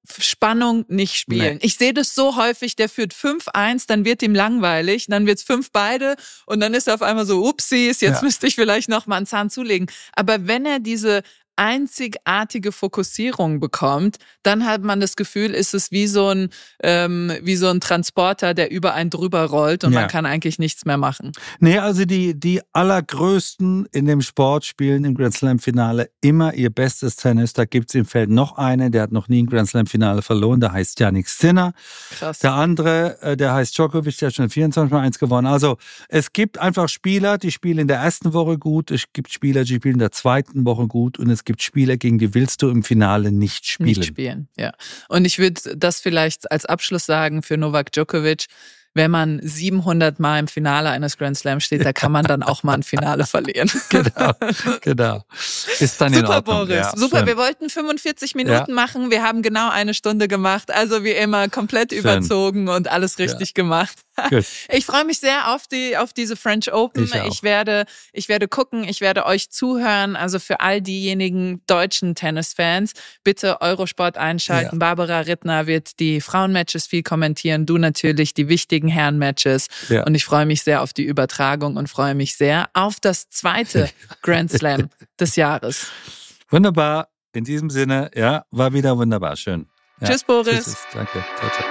Spannung nicht spielen. Nee. Ich sehe das so häufig, der führt 5-1, dann wird ihm langweilig, dann wird's 5 beide und dann ist er auf einmal so, upsies, jetzt müsste ich vielleicht noch mal einen Zahn zulegen. Aber wenn er diese einzigartige Fokussierung bekommt, dann hat man das Gefühl, ist es wie so ein Transporter, der über einen drüber rollt und man kann eigentlich nichts mehr machen. Nee, also die allergrößten in dem Sport spielen im Grand Slam Finale immer ihr bestes Tennis. Da gibt's im Feld noch einen, der hat noch nie ein Grand Slam Finale verloren, der heißt Jannik Sinner. Krass. Der andere, der heißt Djokovic, der hat schon 24 Mal 1 gewonnen. Also es gibt einfach Spieler, die spielen in der ersten Woche gut, es gibt Spieler, die spielen in der zweiten Woche gut und es gibt Spieler, gegen die willst du im Finale nicht spielen. Ja. Und ich würde das vielleicht als Abschluss sagen für Novak Djokovic, wenn man 700 Mal im Finale eines Grand Slam steht, da kann man dann auch mal ein Finale verlieren. Genau. Ist dann super, in Ordnung. Boris. Ja, super, schön. Wir wollten 45 Minuten machen. Wir haben genau 1 Stunde gemacht. Also wie immer komplett überzogen und alles richtig gemacht. Gut. Ich freue mich sehr auf diese French Open. Ich werde gucken, ich werde euch zuhören. Also für all diejenigen deutschen Tennisfans, bitte Eurosport einschalten. Ja. Barbara Rittner wird die Frauenmatches viel kommentieren. Du natürlich die wichtigen Herrenmatches. Ja. Und ich freue mich sehr auf die Übertragung und freue mich sehr auf das zweite Grand Slam des Jahres. Wunderbar. In diesem Sinne, war wieder wunderbar. Schön. Ja. Tschüss, Boris. Tschüss. Danke. Ciao, ciao.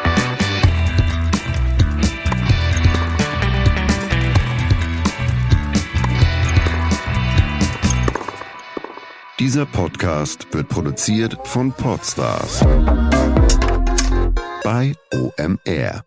Dieser Podcast wird produziert von Podstars bei OMR.